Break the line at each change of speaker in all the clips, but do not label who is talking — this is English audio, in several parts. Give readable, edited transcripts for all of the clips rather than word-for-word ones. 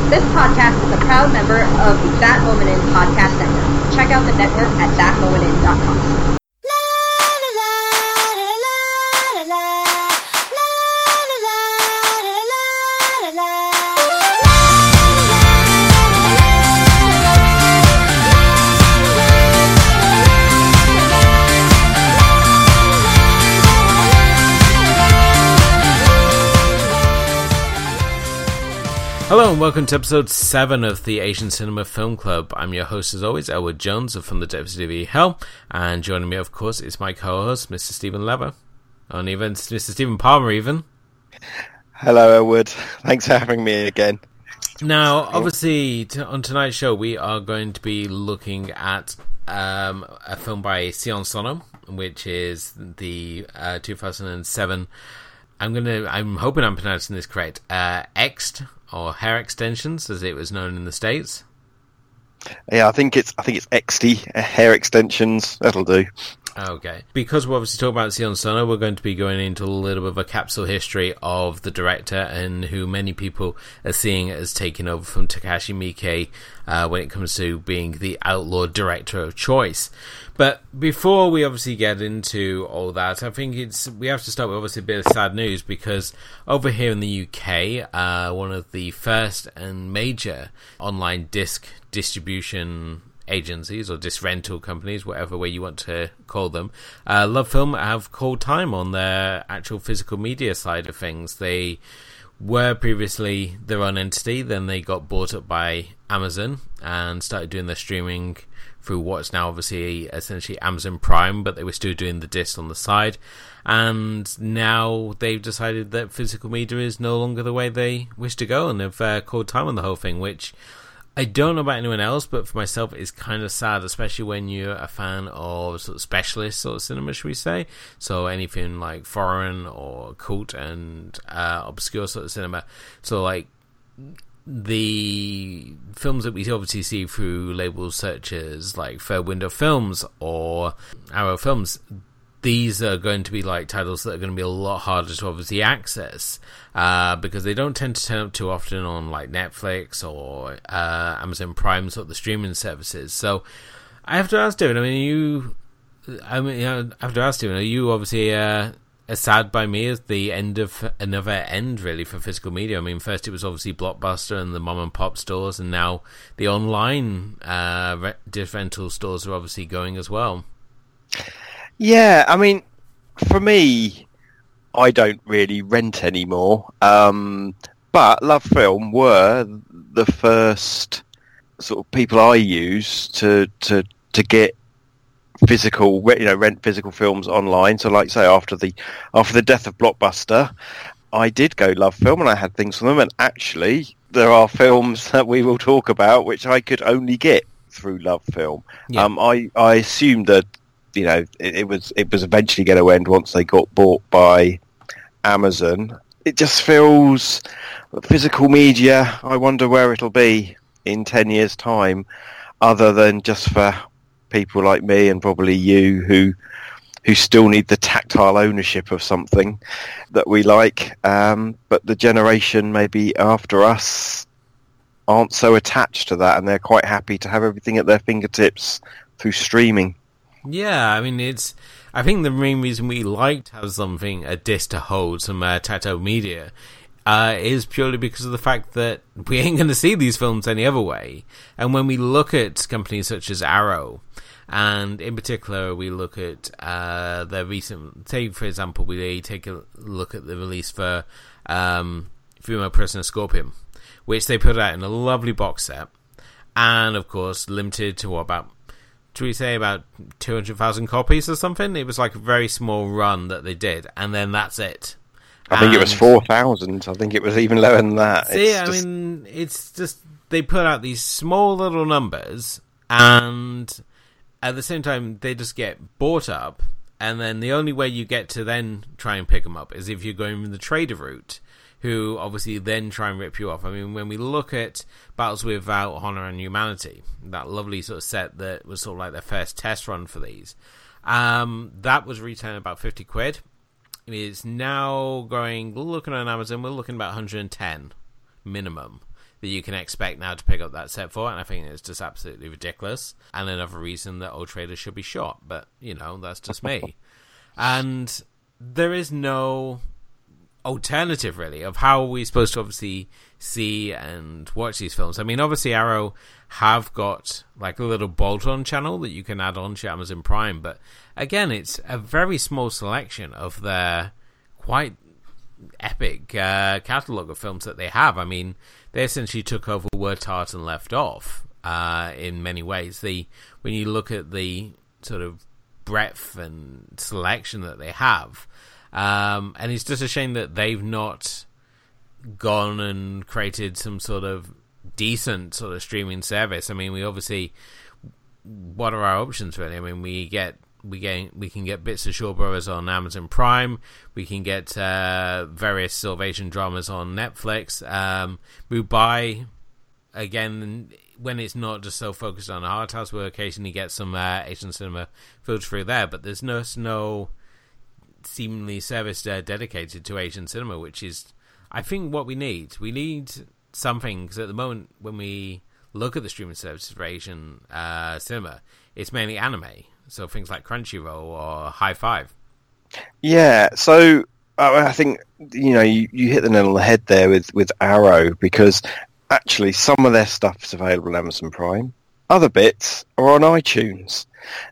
This podcast is a proud member of the That Moment In podcast network. Check out the network at thatmomentin.com.
Hello and welcome to episode 7 of the Asian Cinema Film Club. I'm your host as always, Elwood Jones from the Depths of Hell, and joining me of course is my co-host, Mr. Stephen Lever, and even Mr. Stephen Palmer even.
Hello Elwood, thanks for having me again.
Now obviously on tonight's show we are going to be looking at a film by Sion Sono, which is the 2007, I'm hoping I'm pronouncing this correct, Ext, or Hair Extensions, as it was known in the States.
Yeah, I think it's XD, Hair Extensions. That'll do.
Okay. Because we're obviously talking about Sion Sono, we're going to be going into a little bit of a capsule history of the director and who many people are seeing as taking over from Takashi Miike when it comes to being the outlaw director of choice. But before we obviously get into all that, I think we have to start with obviously a bit of sad news, because over here in the UK, one of the first and major online disc distribution agencies or disc rental companies, whatever way you want to call them, Love Film have called time on their actual physical media side of things. They were previously their own entity, then they got bought up by Amazon and started doing their streaming through what's now obviously essentially Amazon Prime, but they were still doing the disc on the side. And now they've decided that physical media is no longer the way they wish to go, and they've called time on the whole thing, which I don't know about anyone else, but for myself it's kind of sad, especially when you're a fan of sort of specialist sort of cinema, should we say. So anything like foreign or cult and obscure sort of cinema. So like the films that we obviously see through labels such as like Third Window Films or Arrow Films, these are going to be like titles that are going to be a lot harder to obviously access because they don't tend to turn up too often on like Netflix or Amazon Prime, sort of the streaming services. So I have to ask David, are you obviously as sad by me as the end of another end really for physical media? I mean, first it was obviously Blockbuster and the mom and pop stores, and now the online disc rental stores are obviously going as well.
Yeah, I mean, for me, I don't really rent anymore, but Love Film were the first sort of people I used to get physical, rent physical films online. So, like say, after the death of Blockbuster, I did go Love Film, and I had things from them. And actually, there are films that we will talk about which I could only get through Love Film. Yeah. I assumed that it was eventually going to end once they got bought by Amazon. It just feels physical media. I wonder where it'll be in 10 years' time, other than just for people like me and probably you who still need the tactile ownership of something that we like. But the generation maybe after us aren't so attached to that, and they're quite happy to have everything at their fingertips through streaming.
Yeah, I mean, I think the main reason we like to have a disc to hold, some tactile media, is purely because of the fact that we ain't going to see these films any other way. And when we look at companies such as Arrow, and in particular we look at their recent, say for example, we take a look at the release for Female Prisoner Scorpion, which they put out in a lovely box set, and of course limited to about 200,000 copies or something. It was like a very small run that they did, and then that's it.
I think it was 4,000. I think it was even lower than that.
Mean, it's just they put out these small little numbers, and at the same time they just get bought up, and then the only way you get to then try and pick them up is if you're going the trader route, who obviously then try and rip you off. I mean, when we look at Battles Without Honor and Humanity, that lovely sort of set that was sort of like their first test run for these, that was retailing about 50 quid. It's now looking on Amazon, we're looking about 110 minimum. that you can expect now to pick up that set for, and I think it's just absolutely ridiculous. And another reason that old traders should be shot, but, that's just me. And there is no alternative, really, of how are we supposed to obviously see and watch these films. I mean, obviously Arrow have got like a little bolt-on channel that you can add on to Amazon Prime, but again, it's a very small selection of their quite epic catalogue of films that they have. I mean, they essentially took over where Tartan left off in many ways. When you look at the sort of breadth and selection that they have, and it's just a shame that they've not gone and created some sort of decent sort of streaming service. I mean, we obviously, what are our options really? I mean, we can get bits of Shaw Brothers on Amazon Prime. We can get various Salvation dramas on Netflix. We buy, again, when it's not just so focused on art house, we'll occasionally get some Asian cinema filtered through there, but there's no seemingly service dedicated to Asian cinema, which is, I think, what we need. We need something, because at the moment, when we look at the streaming services for Asian cinema, it's mainly anime. So things like Crunchyroll or High Five. Yeah,
so I think, you hit the nail on the head there with Arrow, because actually some of their stuff is available on Amazon Prime. Other bits are on iTunes.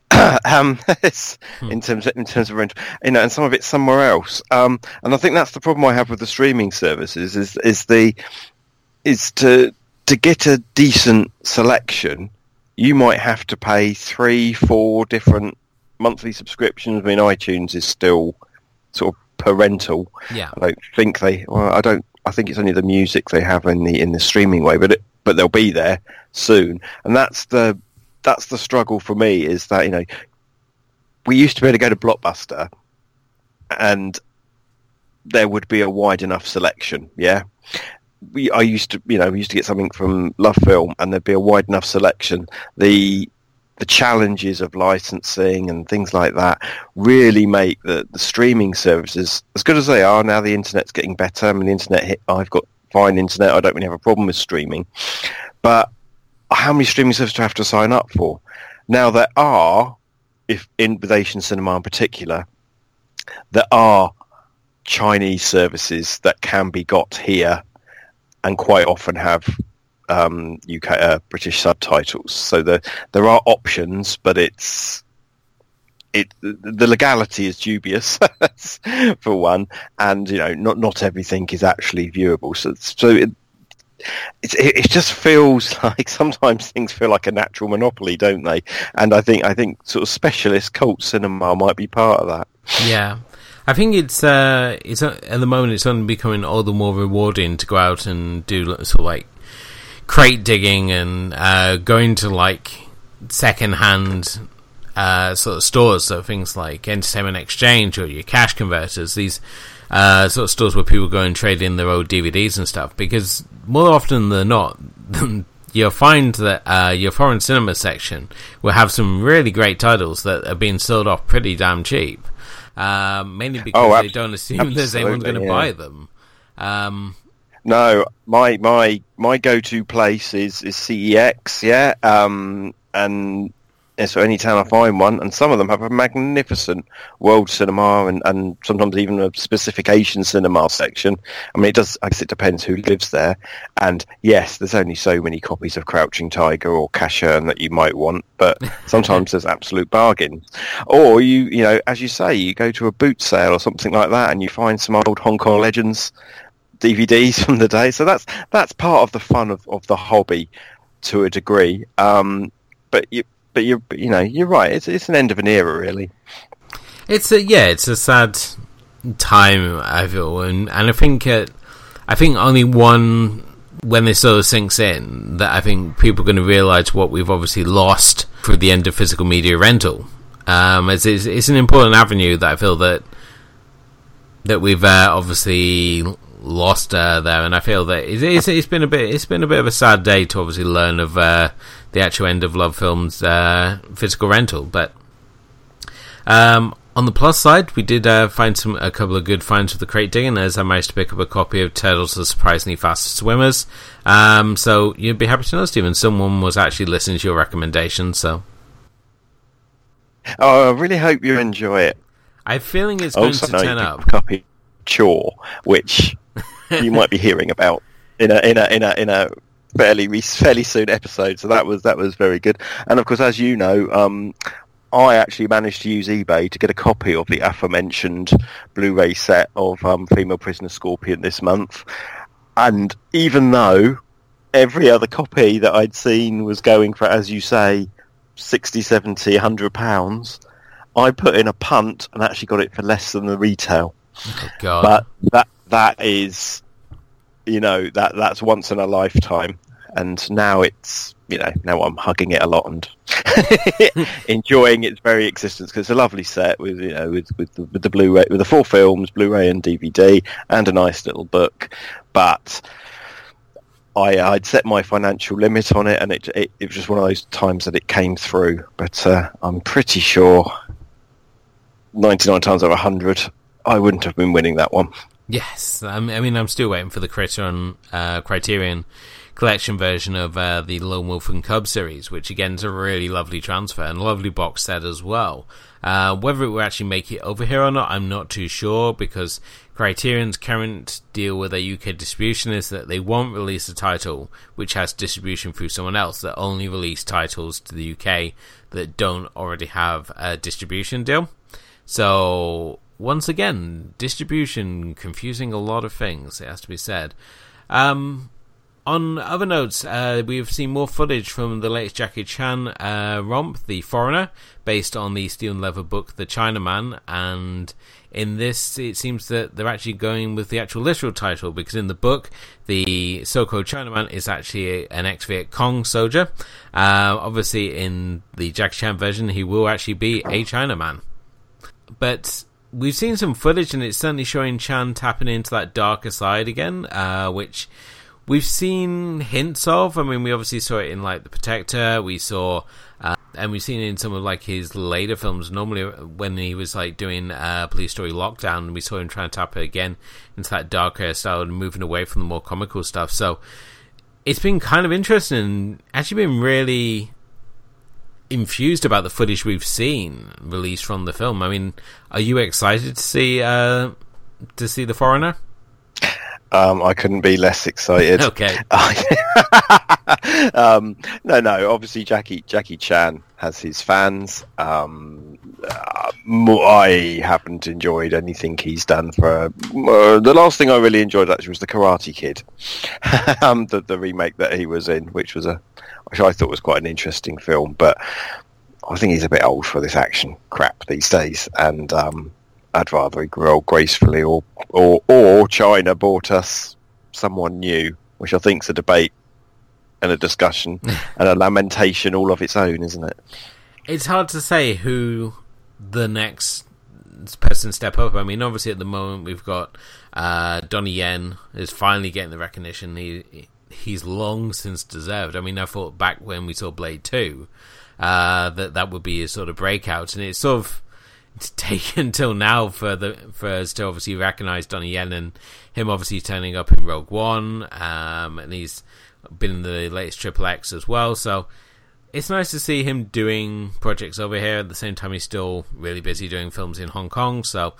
In terms of rental, and some of it's somewhere else. And I think that's the problem I have with the streaming services is to get a decent selection, you might have to pay 3-4 different monthly subscriptions. I mean, iTunes is still sort of parental.
Yeah.
I think it's only the music they have in the streaming way, but they'll be there soon. And that's the struggle for me, is that, we used to be able to go to Blockbuster and there would be a wide enough selection. Yeah. We used to get something from Love Film and there'd be a wide enough selection. The challenges of licensing and things like that really make the streaming services, as good as they are now, the internet's getting better. I mean, I've got fine internet. I don't really have a problem with streaming, but how many streaming services do I have to sign up for? Now, there are, with Asian cinema in particular, there are Chinese services that can be got here and quite often have UK British subtitles. So there are options, but the legality is dubious for one, and not everything is actually viewable. So it just feels like sometimes things feel like a natural monopoly, don't they? And I think sort of specialist cult cinema might be part of that.
Yeah. I think it's at the moment it's only becoming all the more rewarding to go out and do sort of like crate digging and going to like second-hand sort of stores, so things like Entertainment Exchange or your Cash Converters, these sort of stores where people go and trade in their old DVDs and stuff, because more often than not, you'll find that your foreign cinema section will have some really great titles that are being sold off pretty damn cheap. Mainly because they don't assume there's anyone going to buy them.
No, my go-to place is CEX, yeah, and so anytime I find one, and some of them have a magnificent world cinema and sometimes even a specific Asian cinema section. I mean, I guess it depends who lives there. And yes, there's only so many copies of Crouching Tiger or Cashern that you might want, but sometimes there's absolute bargains. Or you as you say, you go to a boot sale or something like that, and you find some old Hong Kong Legends DVDs from the day. So that's part of the fun of the hobby to a degree. But you're right. It's an end of an era, really.
It's a sad time, I feel, and I think only when this sort of sinks in, that I think people are going to realise what we've obviously lost through the end of physical media rental. It's an important avenue that I feel that we've obviously lost there, and I feel that it's been a bit of a sad day to obviously learn of the actual end of Love Film's physical rental. But On the plus side, we did find a couple of good finds with the crate digging, as I managed to pick up a copy of Turtles: The Surprisingly Fast Swimmers. So you'd be happy to know, Stephen, someone was actually listening to your recommendation. So,
I really hope you enjoy it.
I have a feeling it's going to turn up.
A copy of Chore, which you might be hearing about in a fairly soon episode. So that was very good. And of course, as you know, I actually managed to use eBay to get a copy of the aforementioned Blu-ray set of Female Prisoner Scorpion this month. And even though every other copy that I'd seen was going for, as you say, 60, 70, £100, I put in a punt and actually got it for less than the retail.
Oh, God.
But that is, that's once in a lifetime. And now it's, now I'm hugging it a lot and enjoying its very existence, because it's a lovely set with the Blu-ray, with the 4 films, Blu-ray and DVD, and a nice little book. But I'd set my financial limit on it, and it was just one of those times that it came through. But I'm pretty sure 99 times out of 100, I wouldn't have been winning that one.
Yes, I mean, I'm still waiting for the Criterion collection version of the Lone Wolf and Cub series, which again is a really lovely transfer and a lovely box set as well. Whether it will actually make it over here or not, I'm not too sure, because Criterion's current deal with their UK distribution is that they won't release a title which has distribution through someone else. They only release titles to the UK that don't already have a distribution deal. So, once again, distribution confusing a lot of things, it has to be said. On other notes, we've seen more footage from the latest Jackie Chan romp, The Foreigner, based on the Steel and Leather book The Chinaman, and in this it seems that they're actually going with the actual literal title, because in the book the so-called Chinaman is actually an ex-Viet Cong soldier. Obviously in the Jackie Chan version he will actually be a Chinaman. But we've seen some footage and it's certainly showing Chan tapping into that darker side again, which we've seen hints of. I mean, we obviously saw it in, like, The Protector. We saw, and we've seen it in some of, like, his later films. Normally, when he was, like, doing Police Story Lockdown, we saw him trying to tap it again into that darker style and moving away from the more comical stuff. So, it's been kind of interesting and actually been really infused about the footage we've seen released from the film. I mean, are you excited to see The Foreigner?
I couldn't be less excited.
Okay.
No. Obviously, Jackie Chan has his fans. I haven't enjoyed anything he's done for. The last thing I really enjoyed actually was The Karate Kid, the remake that he was in, which I thought was quite an interesting film. But I think he's a bit old for this action crap these days, and I'd rather he grew old gracefully, or China bought us someone new, which I think's a debate and a discussion and a lamentation all of its own, isn't it?
It's hard to say who the next person step up. I mean, obviously at the moment we've got Donnie Yen is finally getting the recognition he's long since deserved. I mean, I thought back when we saw Blade 2 that would be his sort of breakout, and it's sort of taken till now for us to obviously recognise Donnie Yen, and him obviously turning up in Rogue One, and he's been in the latest Triple X as well. So it's nice to see him doing projects over here. At the same time, he's still really busy doing films in Hong Kong. So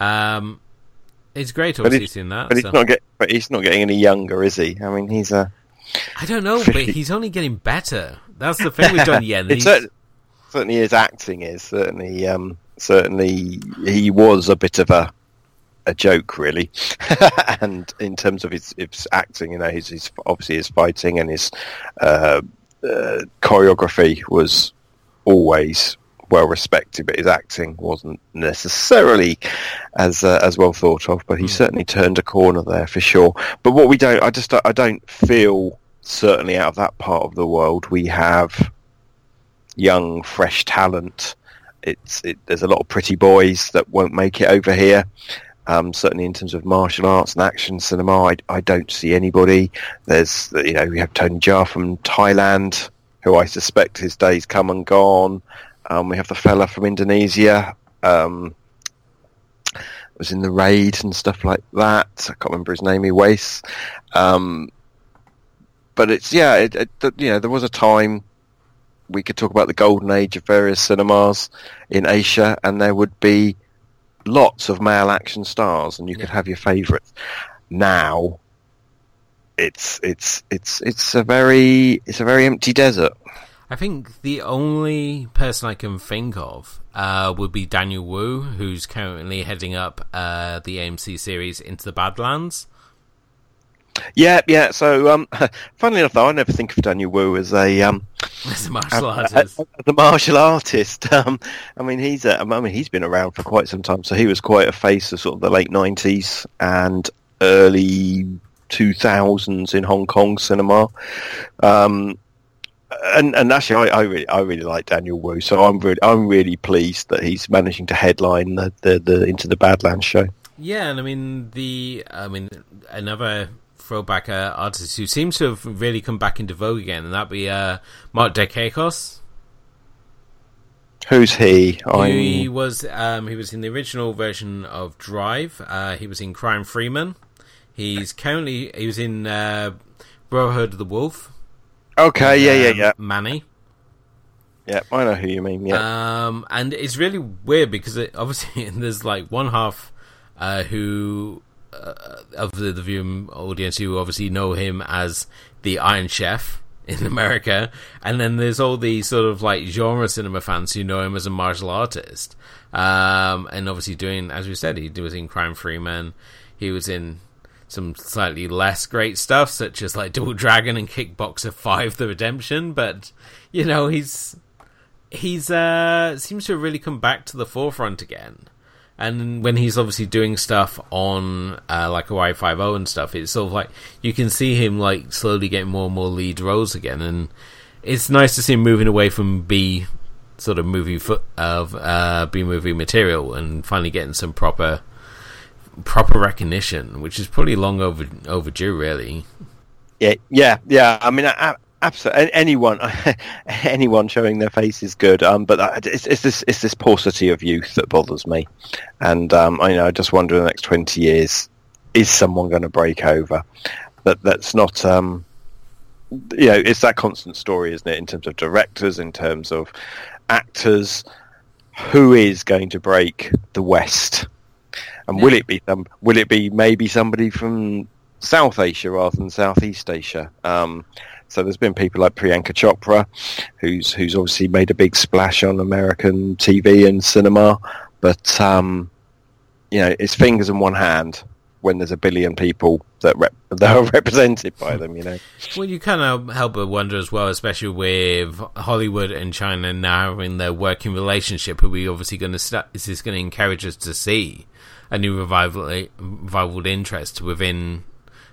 it's great to obviously seeing that.
But he's not getting any younger, is he? I mean, he's a.
I don't know, but he's only getting better. That's the thing with Donnie Yen.
Certainly his acting is certainly he was a bit of a joke, really. And in terms of his acting, his obviously his fighting and his choreography was always well respected, but his acting wasn't necessarily as well thought of. But he certainly turned a corner there for sure. But what I don't feel, certainly out of that part of the world, we have young, fresh talent. There's a lot of pretty boys that won't make it over here. Certainly in terms of martial arts and action cinema, I don't see anybody. There's, we have Tony Jaa from Thailand, who I suspect his day's come and gone. We have the fella from Indonesia. was in The Raid and stuff like that. I can't remember his name. Weiss. But it's there was a time we could talk about the golden age of various cinemas in Asia, and there would be lots of male action stars, and you could have your favourites. Now, it's a very empty desert.
I think the only person I can think of would be Daniel Wu, who's currently heading up the AMC series Into the Badlands.
Yeah. So, funnily enough, though, I never think of Daniel Wu as a
martial artist.
As a martial artist. He's been around for quite some time. So he was quite a face of sort of the late 90s and early 2000s in Hong Kong cinema. And actually, I really like Daniel Wu. So I'm really pleased that he's managing to headline the Into the Badlands show.
Yeah, and another throwback artist who seems to have really come back into vogue again, and that'd be Mark Dacascos.
Who's he?
He was in the original version of Drive. He was in Crime Freeman. He was in Brotherhood of the Wolf.
Okay, yeah.
Manny.
Yeah, I know who you mean. Yeah.
And it's really weird because obviously there's like one half who of the viewing audience who obviously know him as the Iron Chef in America, and then there's all these sort of like genre cinema fans who know him as a martial artist. And obviously doing, as we said, he was in Crime Freeman. He was in some slightly less great stuff, such as like Double Dragon and Kickboxer 5: The Redemption. But he's seems to have really come back to the forefront again. And when he's obviously doing stuff on like Hawaii 5-0 and stuff, it's sort of like you can see him like slowly getting more and more lead roles again, and it's nice to see him moving away from B movie material and finally getting some proper recognition, which is probably long overdue, really.
Yeah. I mean, absolutely. Anyone showing their face is good. But it's this paucity of youth that bothers me. And I just wonder in the next 20 years, is someone going to break over? That's not. It's that constant story, isn't it? In terms of directors, in terms of actors, who is going to break the West? And will it be maybe somebody from South Asia rather than Southeast Asia? So there's been people like Priyanka Chopra, who's obviously made a big splash on American TV and cinema, but it's fingers in one hand when there's a billion people that are represented by them.
Well, you kind of help but wonder as well, especially with Hollywood and China now in their working relationship. Are we obviously going to start? Is this going to encourage us to see a new revival interest within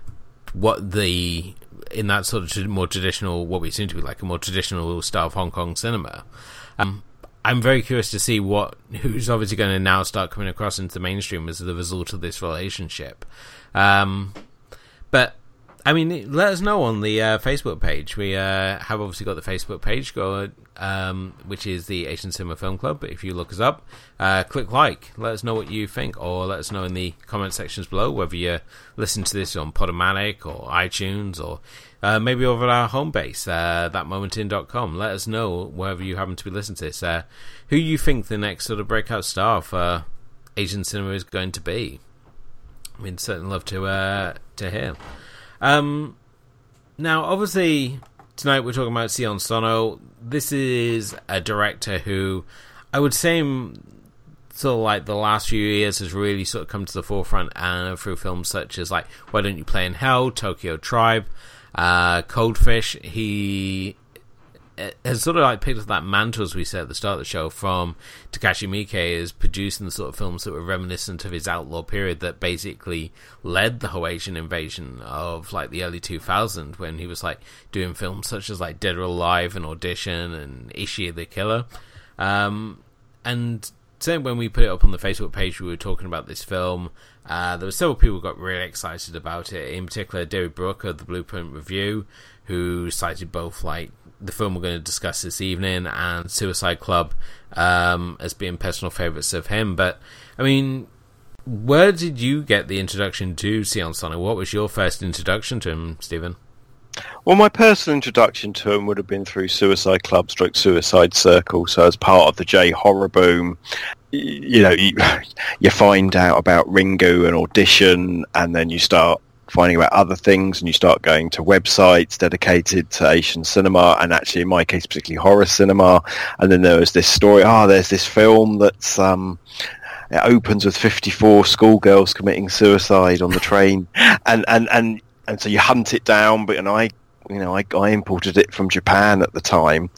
in that sort of more traditional, what we seem to be like a more traditional style of Hong Kong cinema? I'm very curious to see who's obviously going to now start coming across into the mainstream as the result of this relationship. But I mean, let us know on the Facebook page. We have obviously got the Facebook page, which is the Asian Cinema Film Club. If you look us up, click like. Let us know what you think, or let us know in the comment sections below whether you listen to this on Podomatic or iTunes, or maybe over at our home base, thatmomentin.com. Let us know wherever you happen to be listening to this, who you think the next sort of breakout star for Asian cinema is going to be. I mean, certainly love to hear. Now, obviously, tonight we're talking about Sion Sono. This is a director who I would say sort of like the last few years has really sort of come to the forefront, and through films such as like Why Don't You Play in Hell, Tokyo Tribe, Coldfish. He has sort of like picked up that mantle, as we said at the start of the show, from Takashi Miike, as producing the sort of films that were reminiscent of his outlaw period that basically led the whole Asian invasion of like the early 2000s, when he was like doing films such as like Dead or Alive and Audition and Ishii the Killer. And so when we put it up on the Facebook page, we were talking about this film. There were several people who got really excited about it, in particular David Brooke of the Blueprint Review, who cited both like the film we're going to discuss this evening and Suicide Club as being personal favourites of him. But I mean, where did you get the introduction to Sion Sono? What was your first introduction to him, Stephen?
Well, my personal introduction to him would have been through Suicide Club / Suicide Circle. So as part of the J-horror boom, you know, you find out about Ringu and Audition, and then you start finding about other things, and you start going to websites dedicated to Asian cinema, and actually in my case particularly horror cinema. And then there was this story, there's this film that's it opens with 54 schoolgirls committing suicide on the train, and so you hunt it down. But I imported it from Japan at the time,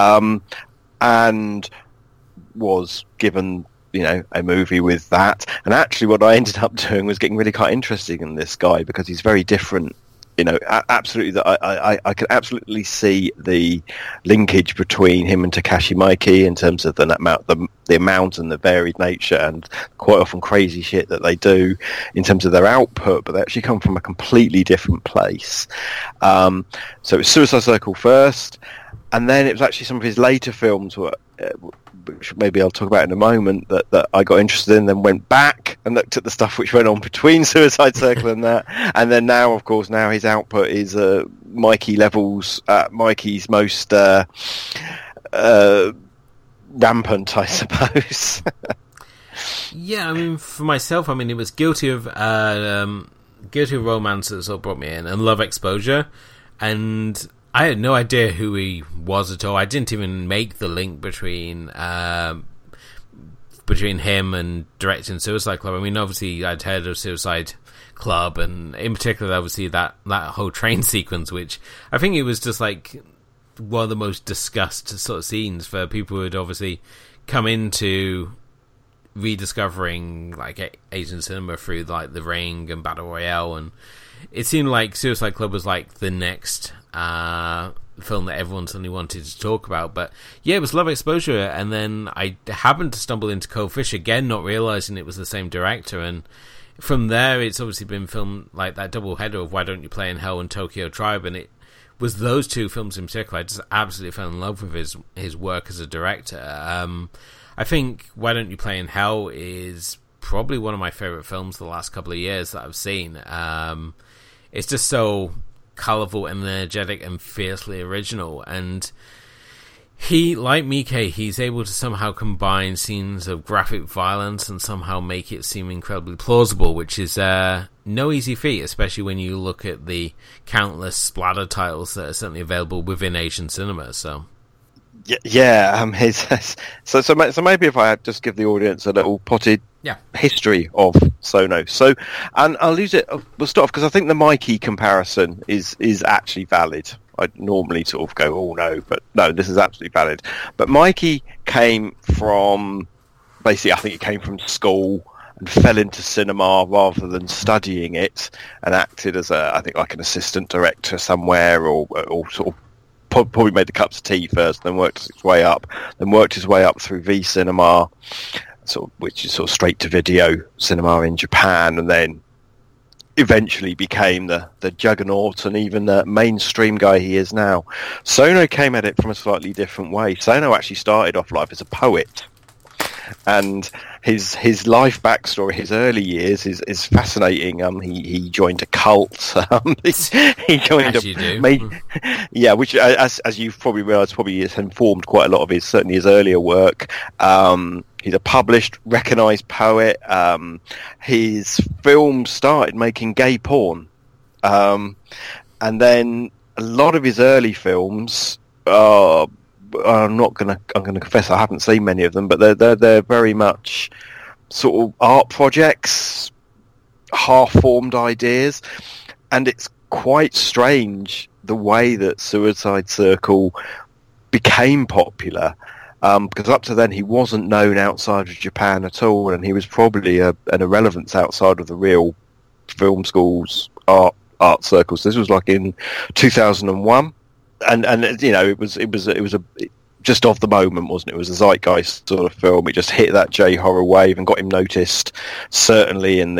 and was given a movie with that. And actually what I ended up doing was getting really quite interested in this guy, because he's very different. Absolutely, I could absolutely see the linkage between him and Takashi Miike in terms of the amount and the varied nature and quite often crazy shit that they do in terms of their output, but they actually come from a completely different place. So it was Suicide Circle first, and then it was actually some of his later films which maybe I'll talk about in a moment, that I got interested in, then went back and looked at the stuff which went on between Suicide Circle and that. And then now, of course, his output is Mikey levels at Mikey's most rampant, I suppose.
Yeah, I mean, for myself, it was Guilty of Romance that sort of brought me in, and Love Exposure, and I had no idea who he was at all. I didn't even make the link between him and directing Suicide Club. Obviously, I'd heard of Suicide Club, and in particular, obviously, that whole train sequence, which I think it was just like one of the most discussed sort of scenes for people who had obviously come into rediscovering like Asian cinema through like The Ring and Battle Royale, and it seemed like Suicide Club was like the next film that everyone suddenly wanted to talk about. But yeah, it was Love Exposure, and then I happened to stumble into Cold Fish again, not realizing it was the same director, and from there it's obviously been filmed like that double header of Why Don't You Play in Hell and Tokyo Tribe, and it was those two films in particular I just absolutely fell in love with his work as a director. I think Why Don't You Play in Hell is probably one of my favorite films the last couple of years that I've seen. It's just so colourful and energetic and fiercely original, and he, like Miike, he's able to somehow combine scenes of graphic violence and somehow make it seem incredibly plausible, which is no easy feat, especially when you look at the countless splatter titles that are certainly available within Asian cinema. So so maybe if I just give the audience a little potted history of Sono. So, and I'll use it. We'll start off because I think the Mikey comparison is actually valid. I'd normally sort of go, oh no, but no, this is absolutely valid. But Mikey came from basically, I think he came from school and fell into cinema rather than studying it, and acted as I think like an assistant director somewhere, or sort of probably made the cups of tea first, then worked his way up through V Cinema, which is sort of straight to video cinema in Japan, and then eventually became the juggernaut and even the mainstream guy he is now. Sono came at it from a slightly different way. Sono actually started off life as a poet, and his life backstory, his early years, is fascinating. He joined a cult. He joined which, as you've probably realised, probably has informed quite a lot of his earlier work. He's a published, recognised poet. His film started making gay porn, and then a lot of his early films I'm going to confess I haven't seen many of them, but they're very much sort of art projects, half-formed ideas, and it's quite strange the way that Suicide Circle became popular, because up to then he wasn't known outside of Japan at all, and he was probably an irrelevance outside of the real film schools, art circles. This was like in 2001. And it was just of the moment, wasn't it? It was a zeitgeist sort of film. It just hit that J-horror wave and got him noticed, certainly in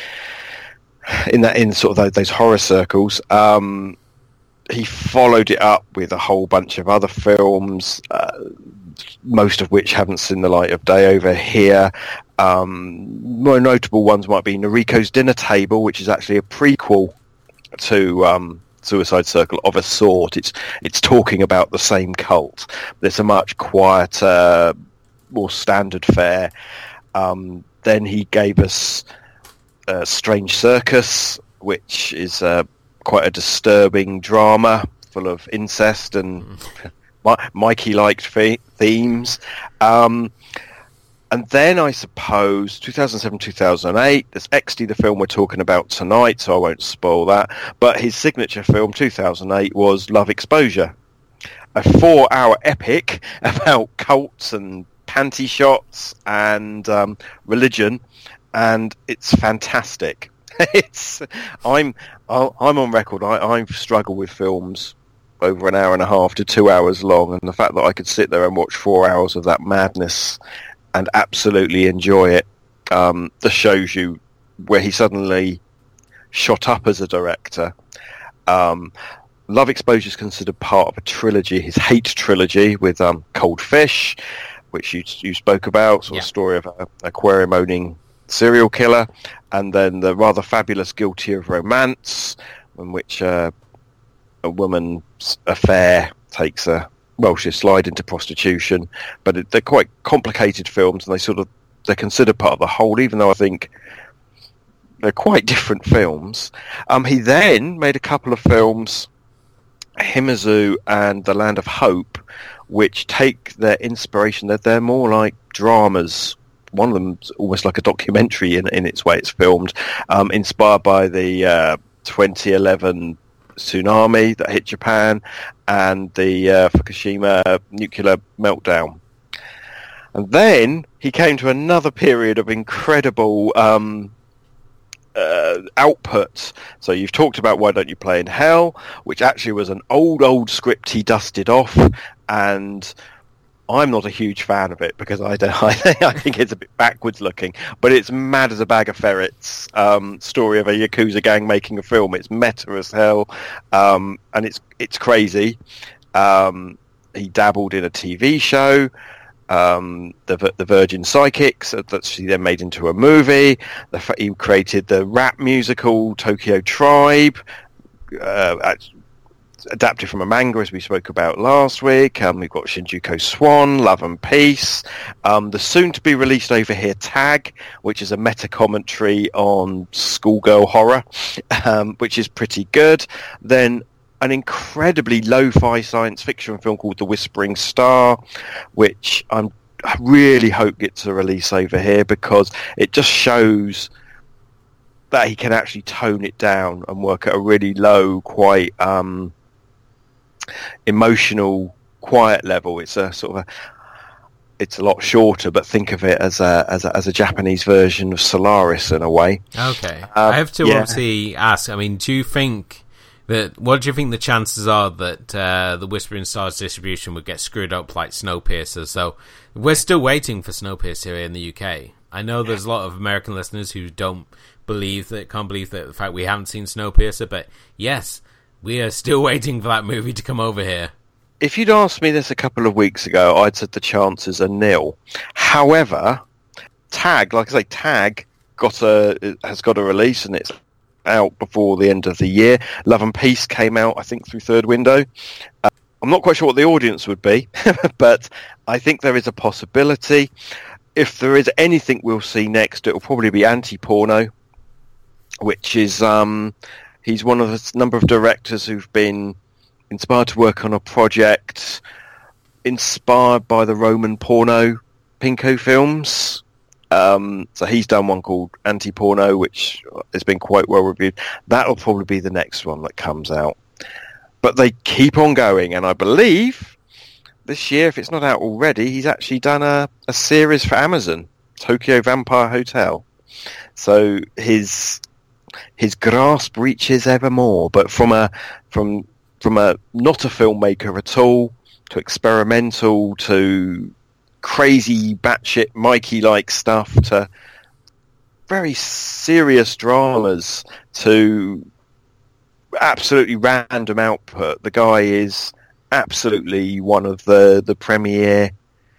sort of those horror circles. He followed it up with a whole bunch of other films,
most of which haven't seen the light of day over here. More notable ones might be Noriko's Dinner Table, which is actually a prequel to Suicide Circle of a sort. It's talking about the same cult. There's a much quieter, more standard fare. Then he gave us Strange Circus, which is quite a disturbing drama full of incest and Mikey-liked themes. And then I suppose 2007-2008, there's XD, the film we're talking about tonight, so I won't spoil that. But his signature film, 2008, was Love Exposure, a 4-hour epic about cults and panty shots and religion, and it's fantastic. I'm on record. I struggle with films over an hour and a half to 2 hours long, and the fact that I could sit there and watch 4 hours of that madness and absolutely enjoy it, just shows you where he suddenly shot up as a director. Love Exposure is considered part of a trilogy, his Hate trilogy, with Cold Fish, which you spoke about, sort of story of an aquarium-owning serial killer, and then the rather fabulous Guilty of Romance, in which a woman's affair takes she'll slide into prostitution, but they're quite complicated films, and they're considered part of the whole, even though I think they're quite different films. He then made a couple of films, Himizu and The Land of Hope, which take their inspiration. They're more like dramas. One of them's almost like a documentary in its way it's filmed, inspired by the 2011 tsunami that hit Japan and the Fukushima nuclear meltdown. And then he came to another period of incredible output. So you've talked about Why Don't You Play in Hell, which actually was an old script he dusted off, and I'm not a huge fan of it because I think it's a bit backwards looking, but it's mad as a bag of ferrets. Story of a Yakuza gang making a film. It's meta as hell, and it's crazy. He dabbled in a TV show, the Virgin Psychics, that she then made into a movie. He created the rap musical Tokyo Tribe, adapted from a manga, as we spoke about last week. We've got Shinjuku Swan, Love and Peace, the soon-to-be released over here Tag, which is a meta-commentary on schoolgirl horror, which is pretty good. Then an incredibly lo-fi science fiction film called The Whispering Star, which I really hope gets a release over here, because it just shows that he can actually tone it down and work at a really low, quite emotional, quiet level. It's a sort of it's a lot shorter, but think of it as a Japanese version of Solaris in a way.
Okay, I have to obviously ask. I mean, what do you think the chances are that the Whispering Stars distribution would get screwed up like Snowpiercer? So we're still waiting for Snowpiercer here in the UK. I know there's a lot of American listeners who can't believe that the fact we haven't seen Snowpiercer, but yes, we are still waiting for that movie to come over here.
If you'd asked me this a couple of weeks ago, I'd said the chances are nil. However, Tag, like I say, Tag has got a release, and it's out before the end of the year. Love and Peace came out, I think, through Third Window. I'm not quite sure what the audience would be, but I think there is a possibility. If there is anything we'll see next, it will probably be Anti-Porno, which is he's one of a number of directors who've been inspired to work on a project inspired by the Roman porno Pinko films. So he's done one called Anti-Porno, which has been quite well reviewed. That'll probably be the next one that comes out. But they keep on going, and I believe this year, if it's not out already, he's actually done a series for Amazon, Tokyo Vampire Hotel. So his grasp reaches ever more, but from a not a filmmaker at all, to experimental, to crazy batshit Mikey-like stuff, to very serious dramas, to absolutely random output. The guy is absolutely one of the premier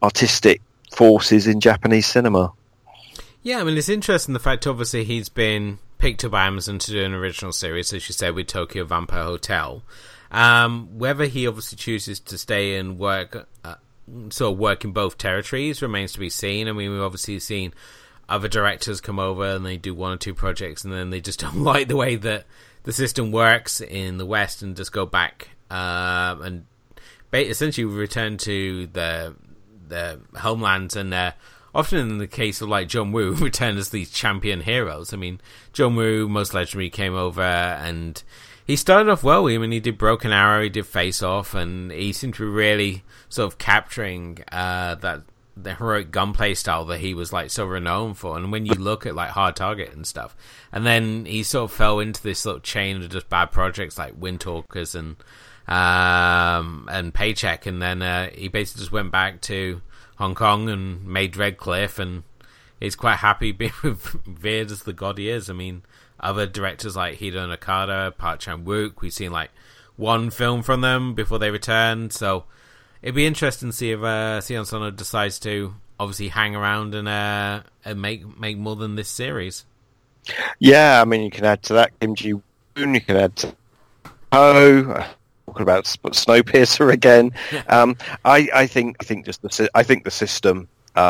artistic forces in Japanese cinema.
Yeah, I mean, it's interesting the fact, obviously, he's been picked up by Amazon to do an original series, as you said, with Tokyo Vampire Hotel. Whether he obviously chooses to stay and work in both territories remains to be seen. I mean, we've obviously seen other directors come over and they do 1 or 2 projects and then they just don't like the way that the system works in the West and just go back and essentially return to the homelands, and often in the case of like John Woo, return as these champion heroes. I mean, John Woo, most legendary, came over and he started off well. I mean, he did Broken Arrow, he did Face Off, and he seemed to be really sort of capturing the heroic gunplay style that he was like so renowned for. And when you look at like Hard Target and stuff, and then he sort of fell into this sort of chain of just bad projects like Windtalkers and Paycheck, and then he basically just went back to Hong Kong and made Red Cliff, and he's quite happy being revered as the god he is. I mean, other directors like Hideo Nakata, Park Chan-wook, we've seen like 1 film from them before they returned, so it'd be interesting to see if Sion Sono decides to obviously hang around and make more than this series.
Yeah, I mean, you can add to that Kim Ji-woon, you can add to talking about Snowpiercer again. Yeah. I think the system.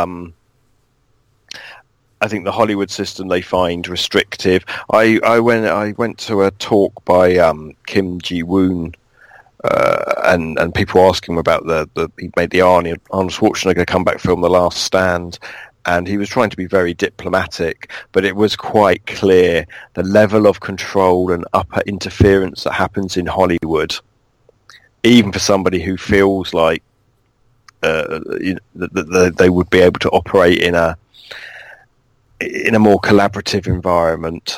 I think the Hollywood system they find restrictive. I went to a talk by Kim Ji-woon, and people asking him about he made the Arnold Schwarzenegger comeback film, The Last Stand, and he was trying to be very diplomatic, but it was quite clear the level of control and upper interference that happens in Hollywood, even for somebody who feels like that they would be able to operate in a more collaborative environment.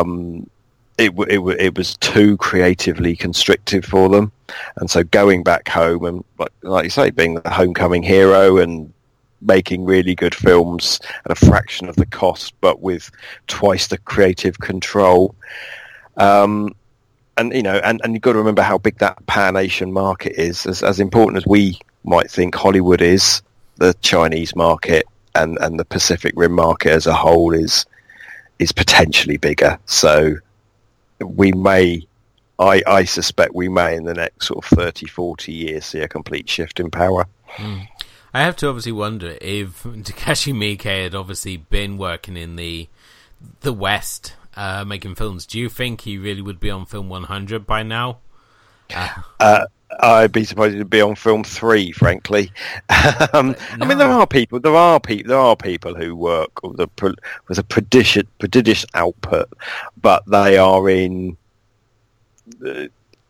It was too creatively constrictive for them, and so going back home and like you say, being the homecoming hero and making really good films at a fraction of the cost, but with twice the creative control. And you know, and you've got to remember how big that pan-Asian market is. As important as we might think Hollywood is, the Chinese market and the Pacific Rim market as a whole is potentially bigger. So we may, I suspect we may in the next sort of 30, 40 years see a complete shift in power.
I have to obviously wonder if Takashi Miike had obviously been working in the West, making films. Do you think he really would be on film 100 by now?
I'd be surprised he'd be on film 3, frankly. No. I mean, there are people who work with a prodigious output, but they are in, the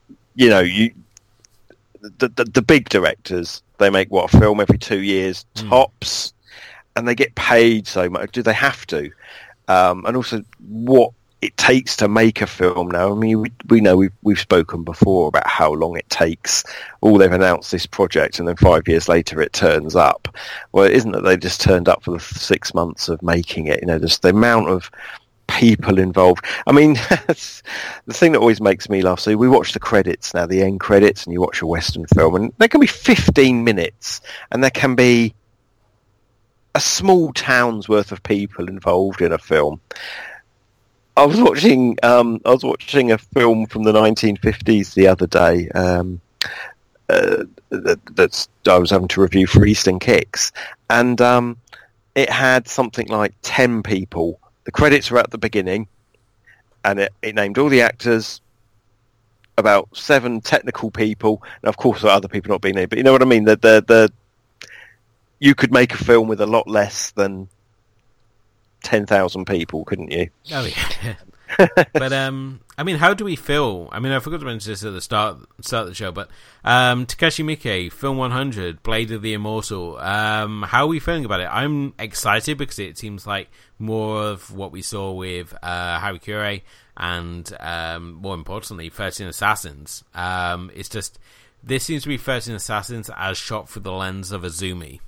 big directors. They make a film every 2 years tops, and they get paid so much. Do they have to? And also, what it takes to make a film now. I mean, we know we've spoken before about how long it takes. They've announced this project, and then 5 years later it turns up. Well, it isn't that they just turned up for the 6 months of making it. You know, just the amount of people involved. I mean, the thing that always makes me laugh. So we watch the credits now, the end credits, and you watch a Western film, and there can be 15 minutes, and there can be a small town's worth of people involved in a film. I was watching a film from the 1950s the other day. That I was having to review for Eastern Kicks, and it had something like 10 people. The credits were at the beginning, and it named all the actors, about 7 technical people, and of course there are other people not being there. But you know what I mean? You could make a film with a lot less than 10,000 people, couldn't you?
Oh yeah. But I mean, how do we feel? I mean, I forgot to mention this at the start of the show, but Takashi Miike, Film 100, Blade of the Immortal. How are we feeling about it? I'm excited because it seems like more of what we saw with Harikure and more importantly, 13 Assassins. It's just, this seems to be 13 Assassins as shot through the lens of Azumi.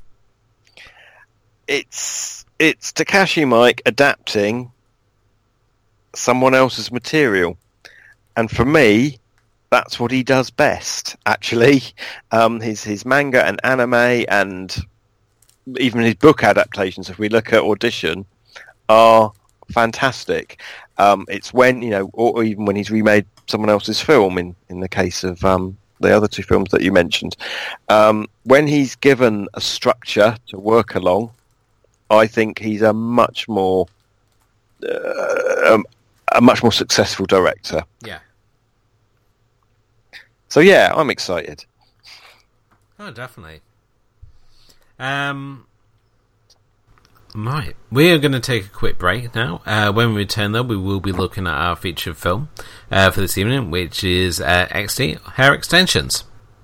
It's Takashi Miike adapting someone else's material, and for me, that's what he does best. Actually, his manga and anime and even his book adaptations, if we look at Audition, are fantastic. It's when, or even when he's remade someone else's film, in the case of the other two films that you mentioned, when he's given a structure to work along, I think he's a much more successful director.
Yeah.
So yeah, I'm excited.
Oh, definitely. Right, we are going to take a quick break now. When we return, though, we will be looking at our featured film for this evening, which is XD Hair Extensions.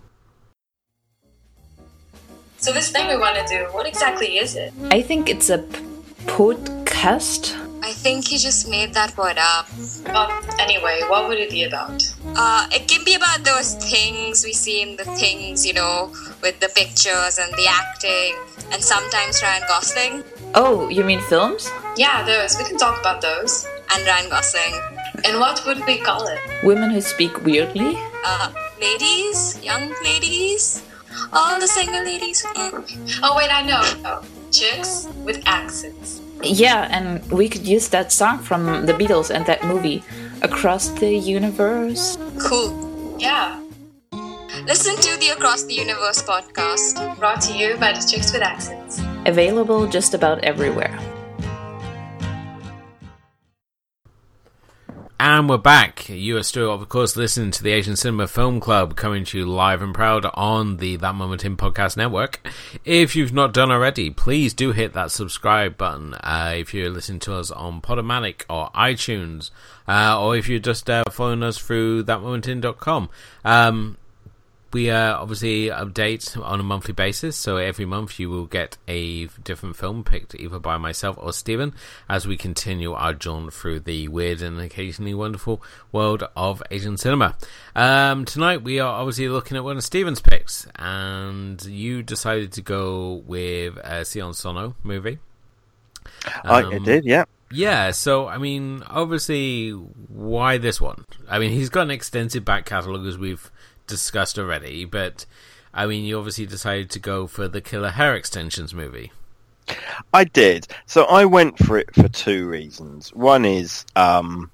So this thing we want to do, what exactly is it?
I think it's a podcast.
I think he just made that word up.
Anyway, what would it be about?
It can be about those things we see in the things, with the pictures and the acting, and sometimes Ryan Gosling.
Oh, you mean films?
Yeah, those. We can talk about those.
And Ryan Gosling.
And what would we call it?
Women who speak weirdly?
Ladies, young ladies, all the single ladies.
Oh wait, I know. Chicks with accents.
Yeah, and we could use that song from the Beatles and that movie, Across the Universe.
Cool.
Yeah.
Listen to the Across the Universe podcast.
Brought to you by the Chicks with Accents.
Available just about everywhere.
And we're back. You are still, of course, listening to the Asian Cinema Film Club, coming to you live and proud on the That Moment In Podcast Network. If you've not done already, please do hit that subscribe button if you're listening to us on Podomatic or iTunes, or if you're just following us through thatmomentin.com. We obviously update on a monthly basis, so every month you will get a different film picked either by myself or Stephen as we continue our jaunt through the weird and occasionally wonderful world of Asian cinema. Tonight we are obviously looking at one of Stephen's picks, and you decided to go with a Sion Sono movie.
I did, yeah.
Yeah, so, I mean, obviously, why this one? I mean, he's got an extensive back catalogue, as we've discussed already, but I mean, you obviously decided to go for the Killer Hair Extensions movie.
I did. So I went for it for two reasons. One is, I'll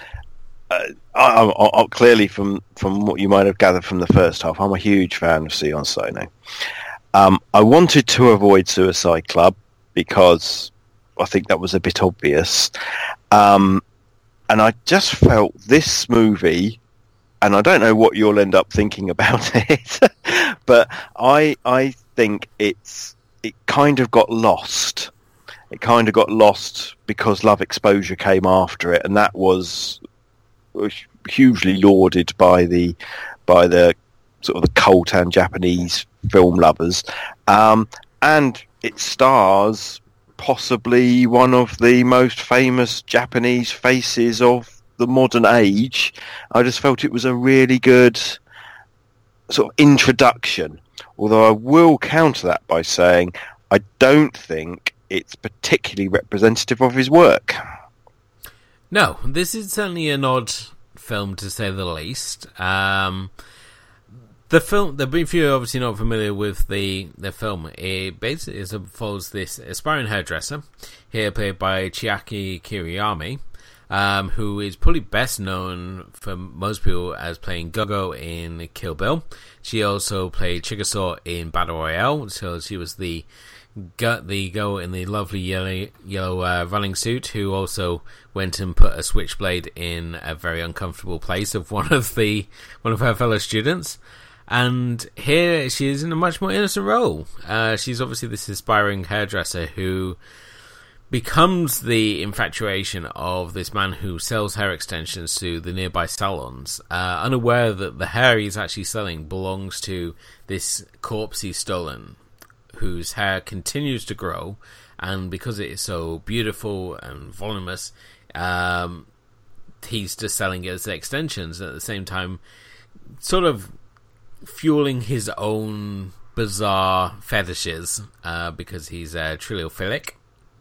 clearly from what you might have gathered from the first half, I'm a huge fan of Sion Sono. I wanted to avoid Suicide Club because I think that was a bit obvious, and I just felt this movie. And I don't know what you'll end up thinking about it, but I think it kind of got lost. It kind of got lost because Love Exposure came after it, and that was hugely lauded by the sort of the Coltan Japanese film lovers, and it stars possibly one of the most famous Japanese faces of the modern age. I just felt it was a really good sort of introduction, although I will counter that by saying I don't think it's particularly representative of his work.
No, this is certainly an odd film to say the least. The film, if you're obviously not familiar with the film, it basically follows this aspiring hairdresser, here played by Chiaki Kiriyami, who is probably best known for most people as playing Gogo in Kill Bill. She also played Chigusa in Battle Royale, so she was the girl in the lovely yellow running suit who also went and put a switchblade in a very uncomfortable place of one of her fellow students. And here she is in a much more innocent role. She's obviously this aspiring hairdresser who becomes the infatuation of this man who sells hair extensions to the nearby salons, unaware that the hair he's actually selling belongs to this corpse he's stolen, whose hair continues to grow, and because it is so beautiful and voluminous, he's just selling it as extensions, at the same time sort of fueling his own bizarre fetishes, because he's triophilic.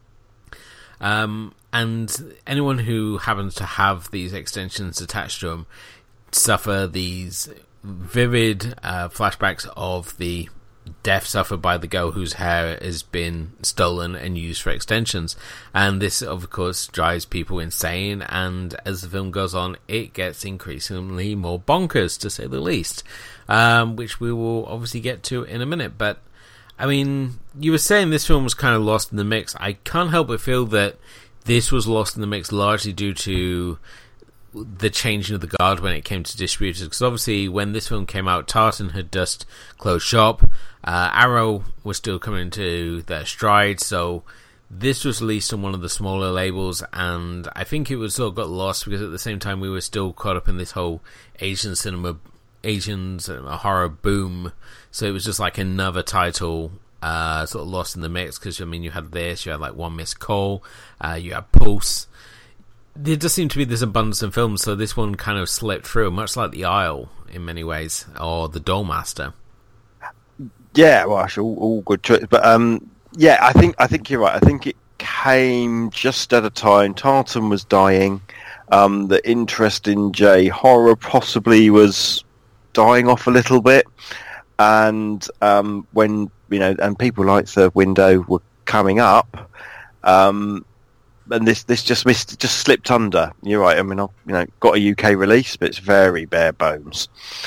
And anyone who happens to have these extensions attached to them suffer these vivid flashbacks of the death suffered by the girl whose hair has been stolen and used for extensions. And this, of course, drives people insane, and as the film goes on, it gets increasingly more bonkers, to say the least, which we will obviously get to in a minute. But, I mean, you were saying this film was kind of lost in the mix. I can't help but feel that this was lost in the mix largely due to the changing of the guard when it came to distributors, because obviously when this film came out, Tartan had just closed shop, Arrow was still coming into their stride, so this was released on one of the smaller labels, and I think it was sort of got lost because at the same time we were still caught up in this whole Asian cinema horror boom, so it was just like another title sort of lost in the mix, because I mean you had this, you had like One Missed Call, you had Pulse. There does seem to be this abundance in films, so this one kind of slipped through, much like The Isle in many ways, or The Dollmaster.
Yeah, well, actually, all good choice. But yeah, I think you're right. I think it came just at a time Tartan was dying. The interest in J horror possibly was dying off a little bit, and when and people like Third Window were coming up. And this just slipped under. You're right. I mean, got a UK release, but it's very bare bones.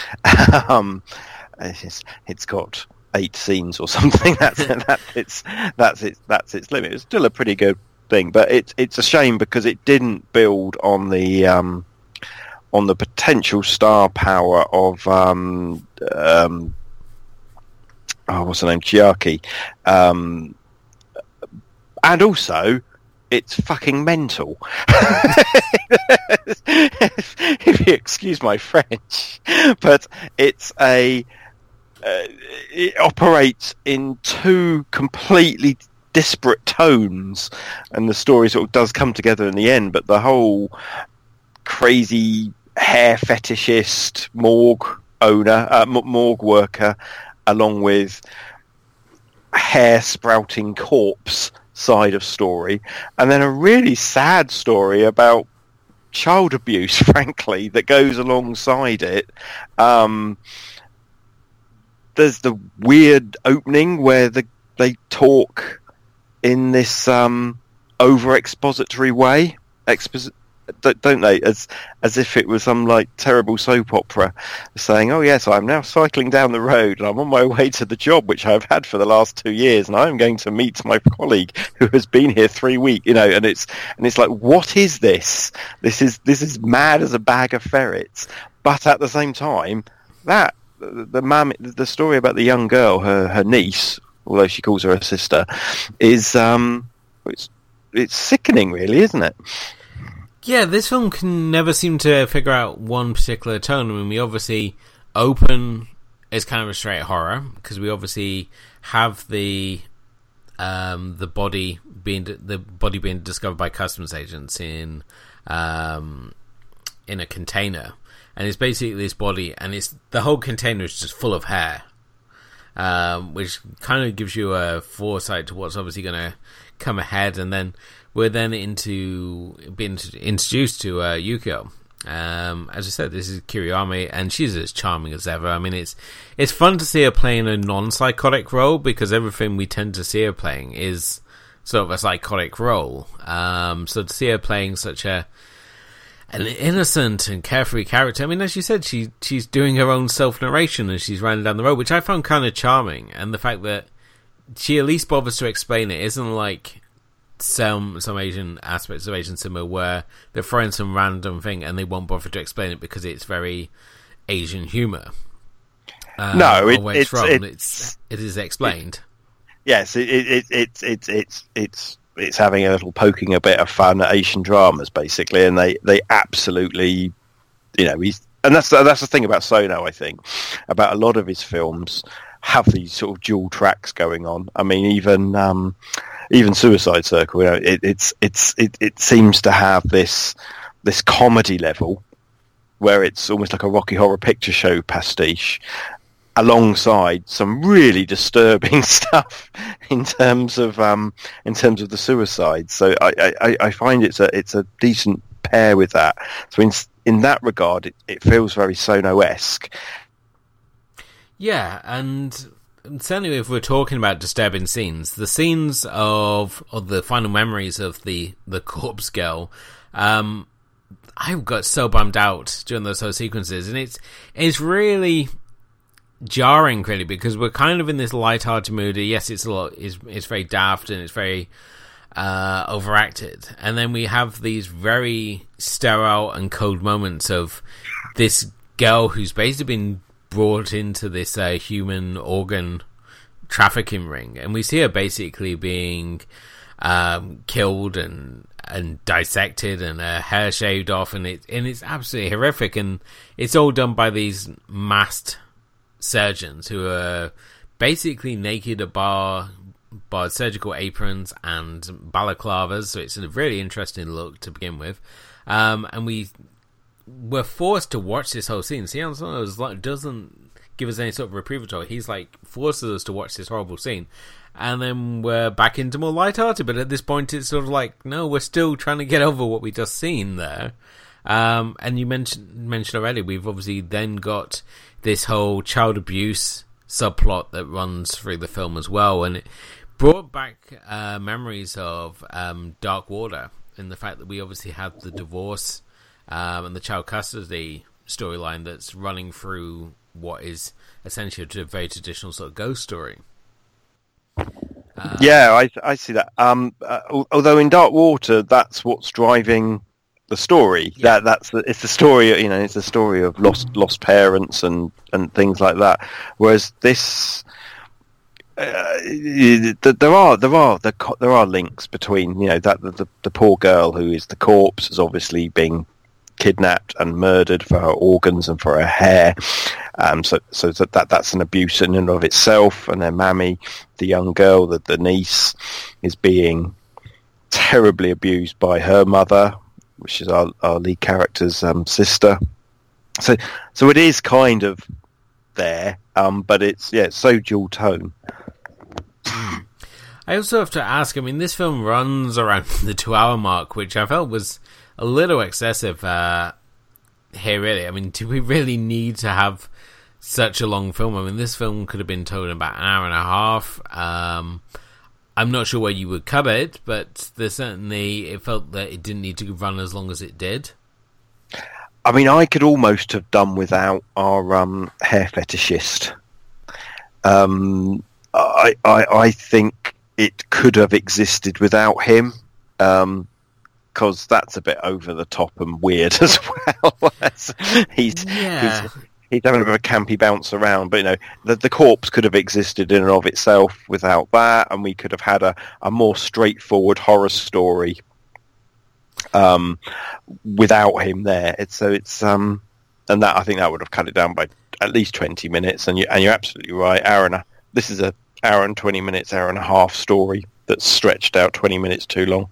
It's got 8 scenes or something. That's its limit. It's still a pretty good thing, but it's a shame because it didn't build on the potential star power of what's her name, Chiaki, and also. It's fucking mental. If you excuse my French, but it operates in 2 completely disparate tones, and the story sort of does come together in the end. But the whole crazy hair fetishist morgue worker, along with hair sprouting corpse side of story, and then a really sad story about child abuse, frankly, that goes alongside it. There's the weird opening where they talk in this over expository way, don't they? As if it was some like terrible soap opera, saying, "Oh yes, I'm now cycling down the road and I'm on my way to the job which I've had for the last 2 years, and I'm going to meet my colleague who has been here 3 weeks." And it's like, what is this? This is mad as a bag of ferrets. But at the same time, that the story about the young girl, her niece, although she calls her sister, is it's sickening, really, isn't it?
Yeah, this film can never seem to figure out one particular tone. I mean, we obviously open as kind of a straight horror, because we obviously have the body being discovered by customs agents in a container, and it's basically this body, and the whole container is just full of hair, which kind of gives you a foresight to what's obviously going to come ahead, and then we're then being introduced to Yukio. As I said, this is Kiriyami, and she's as charming as ever. I mean, it's fun to see her playing a non-psychotic role, because everything we tend to see her playing is sort of a psychotic role. So to see her playing such an innocent and carefree character, I mean, as you said, she's doing her own self-narration as she's riding down the road, which I found kind of charming. And the fact that she at least bothers to explain it isn't like some Asian aspects of Asian cinema where they're throwing some random thing and they won't bother to explain it because it's very Asian humor.
No,
it is explained.
Yes, it's having a little poking a bit of fun at Asian dramas, basically, and they absolutely, and that's the thing about Sono. I think about a lot of his films have these sort of dual tracks going on. I mean, even Suicide Circle, it seems to have this comedy level where it's almost like a Rocky Horror Picture Show pastiche, alongside some really disturbing stuff in terms of the suicide. So I find it's a decent pair with that. So in that regard, it feels very Sono-esque.
Yeah, and certainly if we're talking about disturbing scenes, the scenes of the final memories of the corpse girl, I got so bummed out during those whole sequences, and it's really jarring, really, because we're kind of in this light-hearted mood. Yes, it's very daft and it's very overacted, and then we have these very sterile and cold moments of this girl who's basically been brought into this human organ trafficking ring, and we see her basically being killed and dissected and her hair shaved off, and it's absolutely horrific, and it's all done by these masked surgeons who are basically naked bar surgical aprons and balaclavas, so it's a really interesting look to begin with, and we're forced to watch this whole scene. Sion Sono doesn't give us any sort of reprieve at all. He's like forces us to watch this horrible scene, and then we're back into more lighthearted, but at this point it's sort of like, no, we're still trying to get over what we just seen there. And you mentioned already, we've obviously then got this whole child abuse subplot that runs through the film as well, and it brought back memories of Dark Water, and the fact that we obviously have the divorce and the child custody storyline that's running through what is essentially a very traditional sort of ghost story.
Yeah, I see that. Although in Dark Water, that's what's driving the story.
Yeah.
It's the story. It's the story of lost parents and things like that. Whereas this, there are links between that the poor girl who is the corpse is obviously being kidnapped and murdered for her organs and for her hair, so that's an abuse in and of itself. And then Mammy, the young girl, the niece, is being terribly abused by her mother, which is our lead character's sister. So it is kind of there, but it's so dual tone.
I also have to ask, this film runs around the 2-hour mark, which I felt was a little excessive here, really. Do we really need to have such a long film? This film could have been told in about an hour and a half. I'm not sure where you would cut it, but it felt that it didn't need to run as long as it did.
I could almost have done without our hair fetishist. I think it could have existed without him. Because that's a bit over the top and weird as well. he's having a bit of a campy bounce around, but the corpse could have existed in and of itself without that, and we could have had a more straightforward horror story without him there. And that, I think that would have cut it down by at least 20 minutes. And you're absolutely right. This is a hour and 20 minutes, hour and a half story that's stretched out 20 minutes too long.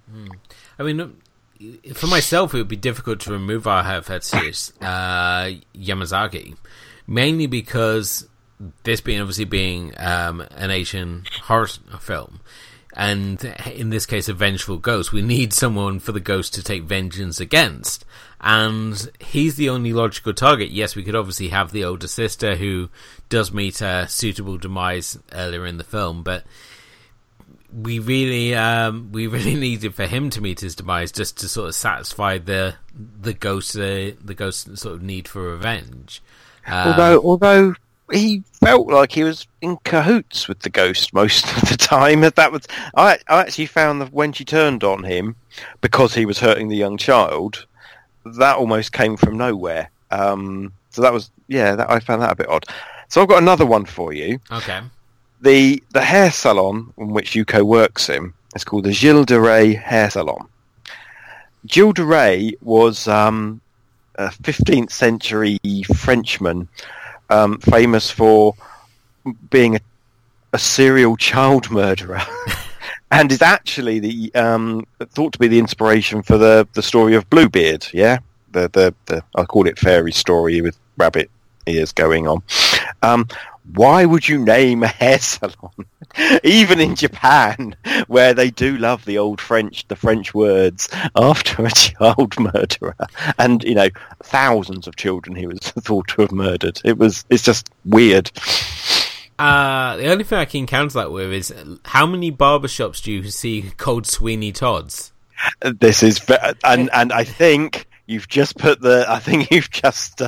For myself, it would be difficult to remove our hair fetishist, Yamazaki, mainly because this being an Asian horror film, and in this case a vengeful ghost, we need someone for the ghost to take vengeance against, and he's the only logical target. Yes, we could obviously have the older sister who does meet a suitable demise earlier in the film, but we really needed for him to meet his demise just to sort of satisfy the ghost's sort of need for revenge.
Although he felt like he was in cahoots with the ghost most of the time. I actually found that when she turned on him because he was hurting the young child, that almost came from nowhere. So that was I found that a bit odd. So I've got another one for you.
Okay.
The hair salon in which Yuko works in is called the Gilles de Rais Hair Salon. Gilles de Rais was a 15th century Frenchman, famous for being a serial child murderer, and is actually thought to be the inspiration for the story of Bluebeard. Yeah, the I call it fairy story with rabbit ears going on. Why would you name a hair salon, even in Japan, where they do love the French words, after a child murderer, and thousands of children he was thought to have murdered? It's just weird.
The only thing I can counter that with is how many barbershops do you see called Sweeney Todd's?
This is, and I think you've just put the. I think you've just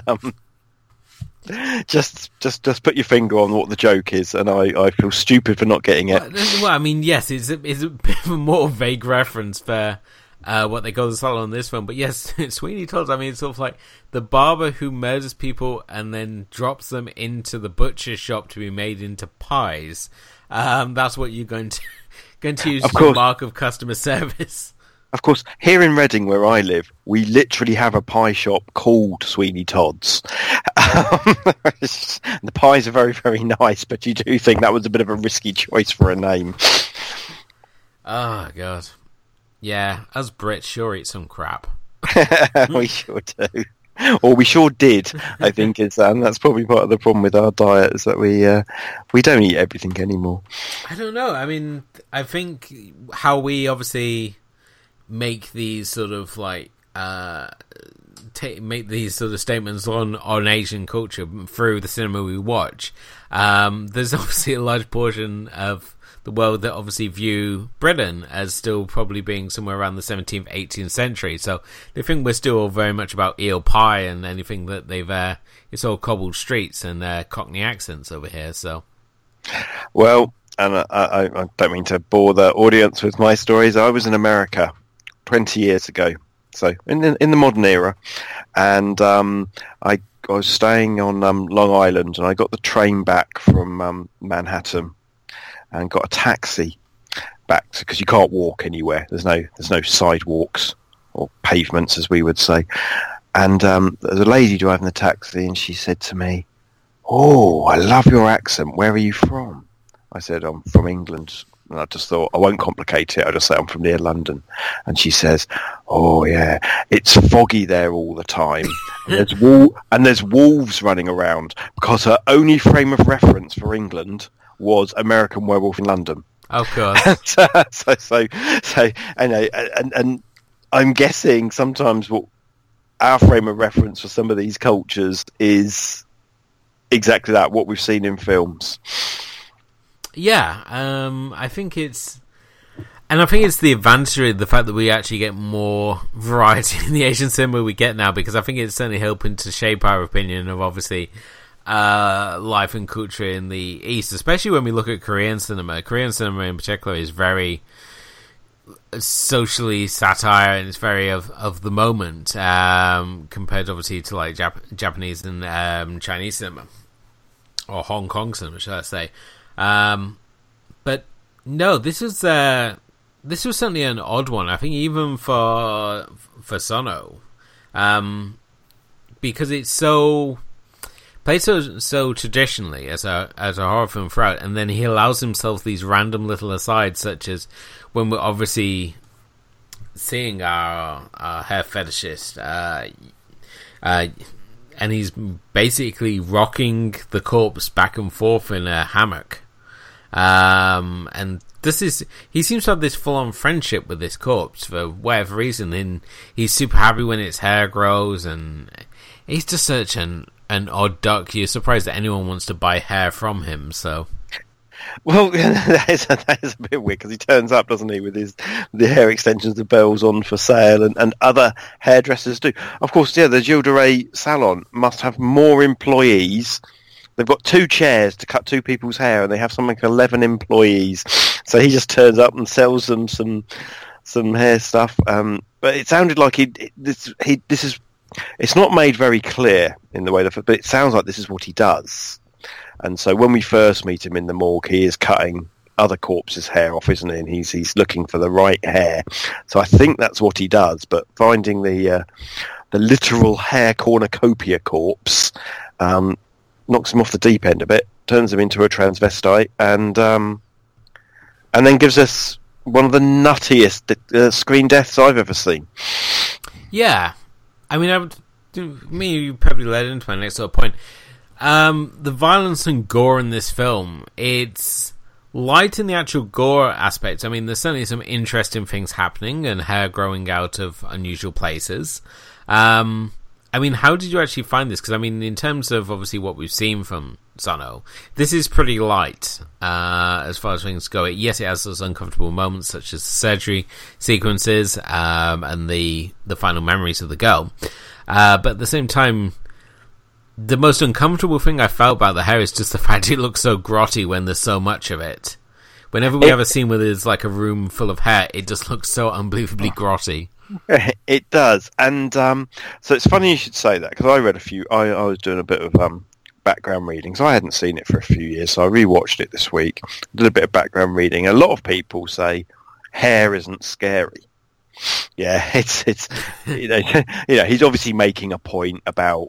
just put your finger on what the joke is, and I feel stupid for not getting it.
Well, I mean, yes, it's a bit of a more vague reference for what they call the salon in this film, but yes, Sweeney Todd's. I mean, it's sort of like the barber who murders people and then drops them into the butcher shop to be made into pies. That's what you're going to use as a mark of customer service.
Of course, here in Reading, where I live, we literally have a pie shop called Sweeney Todd's. The pies are very, very nice, but you do think that was a bit of a risky choice for a name.
Oh, God. Yeah, us Brits sure eat some crap.
We sure do. Or we sure did, I think. That's probably part of the problem with our diet, is that we don't eat everything anymore.
I don't know. I mean, I think how we obviously make these sort of like make these sort of statements on Asian culture through the cinema we watch. There's obviously a large portion of the world that obviously view Britain as still probably being somewhere around the 17th, 18th century. So they think we're still very much about eel pie and anything that they've it's all cobbled streets and Cockney accents over here. So,
well, and I don't mean to bore the audience with my stories. I was in America 20 years ago, so in the modern era, and I was staying on Long Island, and I got the train back from Manhattan, and got a taxi back because you can't walk anywhere. There's no sidewalks or pavements, as we would say. And there's a lady driving the taxi, and she said to me, "Oh, I love your accent. Where are you from?" I said, "I'm from England." And I just thought, I won't complicate it. I just say I'm from near London. And she says, "Oh yeah, it's foggy there all the time. And there's wolves running around," because her only frame of reference for England was American Werewolf in London.
Of course.
so and I'm guessing sometimes what our frame of reference for some of these cultures is exactly that, what we've seen in films.
Yeah, I think it's the advantage of the fact that we actually get more variety in the Asian cinema we get now, because I think it's certainly helping to shape our opinion of obviously life and culture in the East, especially when we look at Korean cinema. Korean cinema in particular is very socially satire, and it's very of the moment compared obviously to like Japanese and Chinese cinema, or Hong Kong cinema, should I say. But no, this was certainly an odd one. I think even for Sono, because it's so played so traditionally as a horror film throughout, and then he allows himself these random little asides, such as when we're obviously seeing our hair fetishist, and he's basically rocking the corpse back and forth in a hammock. And he seems to have this full-on friendship with this corpse for whatever reason, and he's super happy when its hair grows, and he's just such an odd duck. You're surprised that anyone wants to buy hair from him, so...
Well, that is a bit weird, because he turns up, doesn't he, with the hair extensions, the bells on for sale, and other hairdressers do. Of course, yeah, the Gilles de Rais salon must have more employees. They've got 2 chairs to cut 2 people's hair, and they have something like 11 employees. So he just turns up and sells them some hair stuff. But it sounded like it's not made very clear in the way but it sounds like this is what he does. And so when we first meet him in the morgue, he is cutting other corpses' hair off, isn't he? And he's looking for the right hair. So I think that's what he does. But finding the literal hair cornucopia corpse knocks him off the deep end a bit, turns him into a transvestite, and then gives us one of the nuttiest screen deaths I've ever seen.
Yeah, I mean, you probably led into my next sort of point. The violence and gore in this film, it's light in the actual gore aspects. I mean, there's certainly some interesting things happening, and hair growing out of unusual places. I mean, how did you actually find this? Because, I mean, in terms of, obviously, what we've seen from Sano. This is pretty light as far as things go. Yes, it has those uncomfortable moments such as the surgery sequences and the final memories of the girl. But at the same time, the most uncomfortable thing I felt about the hair is just the fact it looks so grotty when there's so much of it. Whenever we have a scene where there's like a room full of hair, it just looks so unbelievably grotty.
It does, and so it's funny you should say that, because I read a few. I was doing a bit of background reading, so I hadn't seen it for a few years, so I rewatched it this week. Did a bit of background reading. A lot of people say hair isn't scary. Yeah, it's you know he's obviously making a point about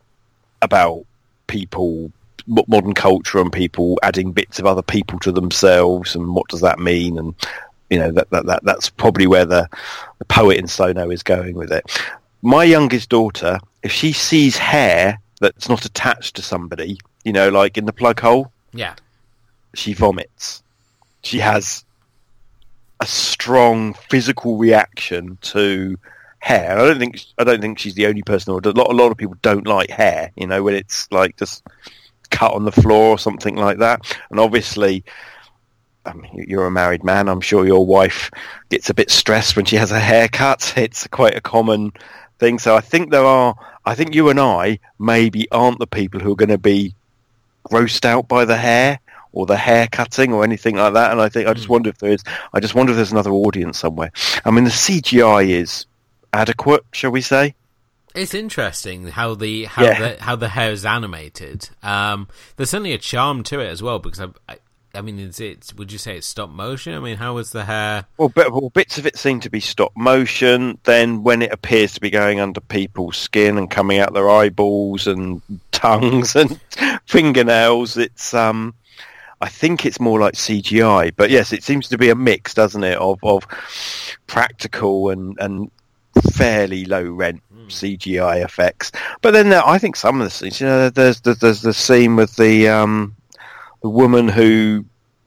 people, modern culture, and people adding bits of other people to themselves, and what does that mean, and that's probably where the poet in Sono is going with it. My youngest daughter, if she sees hair that's not attached to somebody, like in the plug hole,
yeah,
she vomits. She has a strong physical reaction to hair. I don't think she's the only person. A lot of people don't like hair, when it's like just cut on the floor or something like that. And obviously, I mean, you're a married man. I'm sure your wife gets a bit stressed when she has a haircut. It's quite a common thing. So I think you and I maybe aren't the people who are going to be grossed out by the hair or the hair cutting or anything like that. And I just wonder if there's another audience somewhere. I mean, the CGI is adequate, shall we say?
It's interesting how the hair is animated. There's certainly a charm to it as well, because I mean, would you say it's stop motion? I mean, how was the hair? Well,
bits of it seem to be stop motion. Then when it appears to be going under people's skin and coming out their eyeballs and tongues and fingernails, it's I think it's more like CGI. But yes, it seems to be a mix, doesn't it, of practical and fairly low rent CGI effects. But then I think some of the scenes, there's the scene with the woman who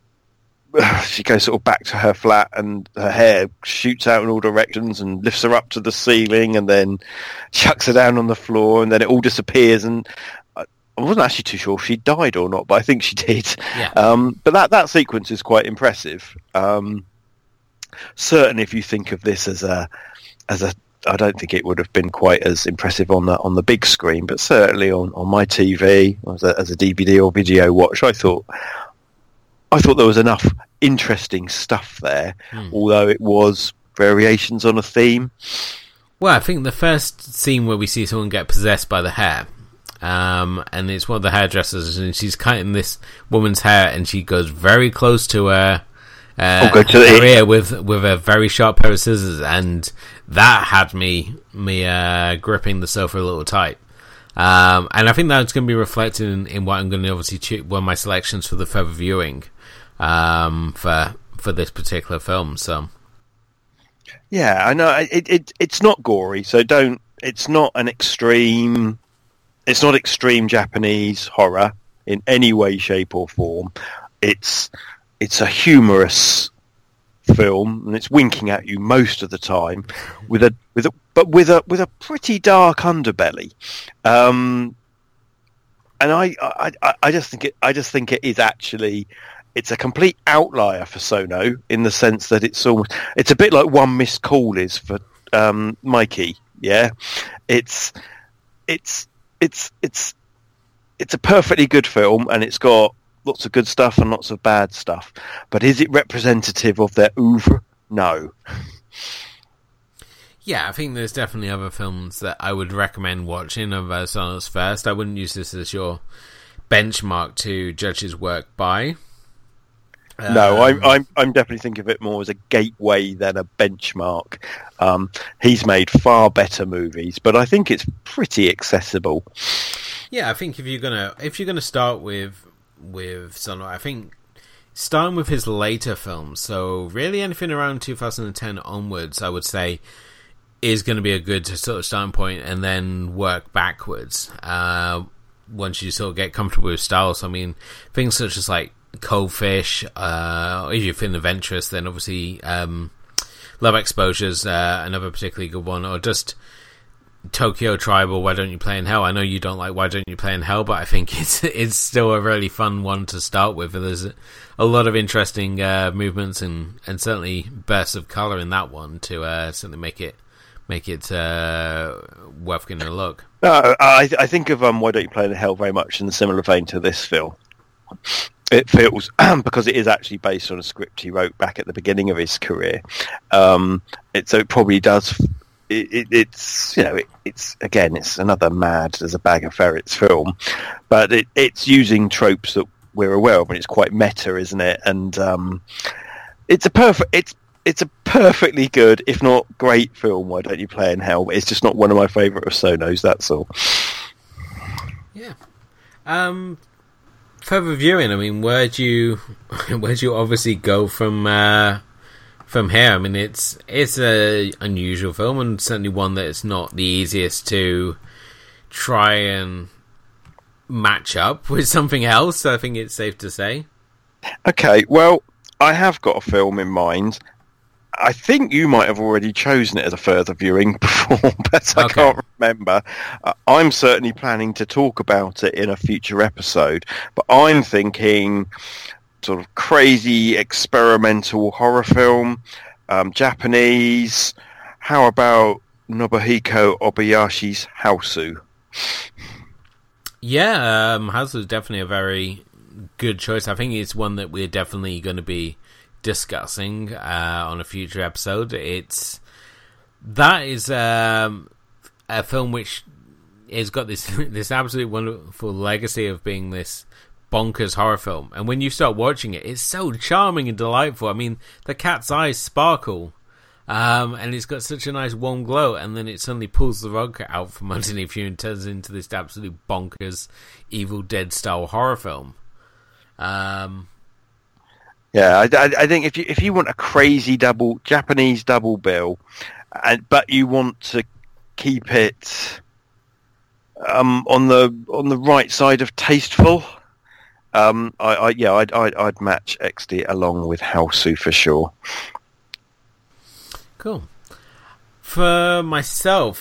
she goes sort of back to her flat and her hair shoots out in all directions and lifts her up to the ceiling and then chucks her down on the floor, and then it all disappears. And I wasn't actually too sure if she died or not, but I think she did.
Yeah.
But that sequence is quite impressive. Certainly, if you think of this as a, I don't think it would have been quite as impressive on the big screen, but certainly on my TV as a DVD or video watch, I thought there was enough interesting stuff there, although it was variations on a theme.
Well, I think the first scene where we see someone get possessed by the hair, and it's one of the hairdressers, and she's cutting this woman's hair, and she goes very close to her. Her ear with a very sharp pair of scissors, and that had me gripping the sofa a little tight. And I think that's going to be reflected in what I'm going to obviously choose, one of my selections for the further viewing for this particular film. So
yeah, I know it's not gory, so don't. It's not extreme Japanese horror in any way, shape, or form. It's a humorous film, and it's winking at you most of the time, with a pretty dark underbelly. And I just think it is actually, it's a complete outlier for Sono, in the sense that it's a bit like One Missed Call is for Mikey. Yeah, it's a perfectly good film, and it's got lots of good stuff and lots of bad stuff. But is it representative of their oeuvre? No.
Yeah, I think there's definitely other films that I would recommend watching of Sono's first. I wouldn't use this as your benchmark to judge his work by.
No, I'm definitely thinking of it more as a gateway than a benchmark. He's made far better movies, but I think it's pretty accessible.
Yeah, I think if you're gonna start with Sono, I think starting with his later films, so really anything around 2010 onwards, I would say is going to be a good sort of starting point, and then work backwards once you sort of get comfortable with styles. I mean, things such as like Cold Fish, if you're feeling adventurous, then obviously Love Exposure's another particularly good one, or just Tokyo Tribe or Why Don't You Play in Hell. I know you don't like Why Don't You Play in Hell, but I think it's still a really fun one to start with. There's a lot of interesting movements and certainly bursts of colour in that one to certainly make it worth getting a look.
No, I think of Why Don't You Play in Hell very much in a similar vein to this film. It feels, because it is actually based on a script he wrote back at the beginning of his career. So it probably does. It's it's another mad as a bag of ferrets film, but it's using tropes that we're aware of, and it's quite meta, isn't it? And it's a perfectly good, if not great, film. Why Don't You Play in Hell? But it's just not one of my favourite of Sono's. That's all.
Yeah. Further viewing. I mean, where'd you obviously go from here? I mean, it's a unusual film, and certainly one that it's not the easiest to try and match up with something else. I think it's safe to say. Okay,
well, I have got a film in mind. I think you might have already chosen it as a further viewing before, but I can't remember. I'm certainly planning to talk about it in a future episode, but I'm thinking sort of crazy experimental horror film, Japanese. How about Nobuhiko Obayashi's Hausu?
Yeah, Hausu is definitely a very good choice. I think it's one that we're definitely going to be discussing on a future episode. That is a film which has got this absolutely wonderful legacy of being this bonkers horror film, and when you start watching it, it's so charming and delightful. I mean, the cat's eyes sparkle, and it's got such a nice warm glow, and then it suddenly pulls the rug out from underneath you and turns into this absolute bonkers Evil Dead style horror film.
Yeah, I think if you want a crazy Japanese double bill, but you want to keep it on the right side of tasteful, I'd match XD along with Hausu for sure.
Cool. For myself,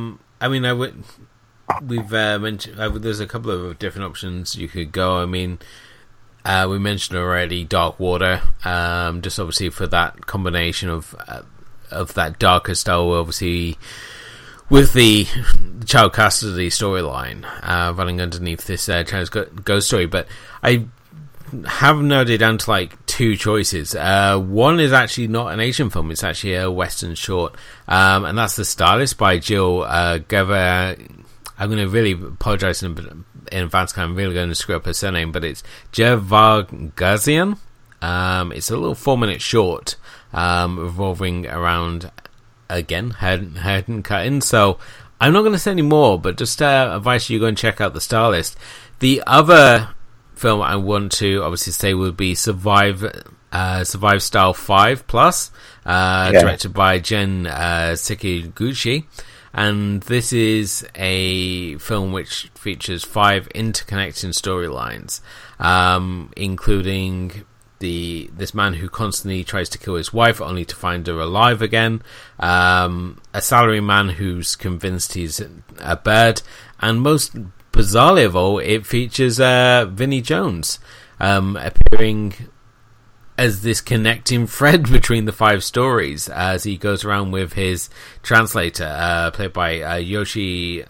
we've mentioned there's a couple of different options you could go. I mean, we mentioned already Dark Water, just obviously for that combination of that darker style, obviously with the child custody storyline running underneath this China's ghost story. But I have narrowed it down to like two choices. One is actually not an Asian film; it's actually a Western short, and that's The Stylist by Jill Gavazian. I'm going to really apologise in advance, because I'm really going to screw up her surname, but it's Gavazian. It's a little 4-minute short revolving around, again, hair and cutting. So I'm not going to say any more, but just advise you go and check out The Stylist. The other film I want to obviously say would be Survive Style 5+, directed by Gen Sekiguchi. And this is a film which features 5 interconnecting storylines, including this man who constantly tries to kill his wife only to find her alive again, a salaryman who's convinced he's a bird, and most bizarrely of all, it features Vinnie Jones appearing as this connecting thread between the 5 stories as he goes around with his translator, played by Yoshi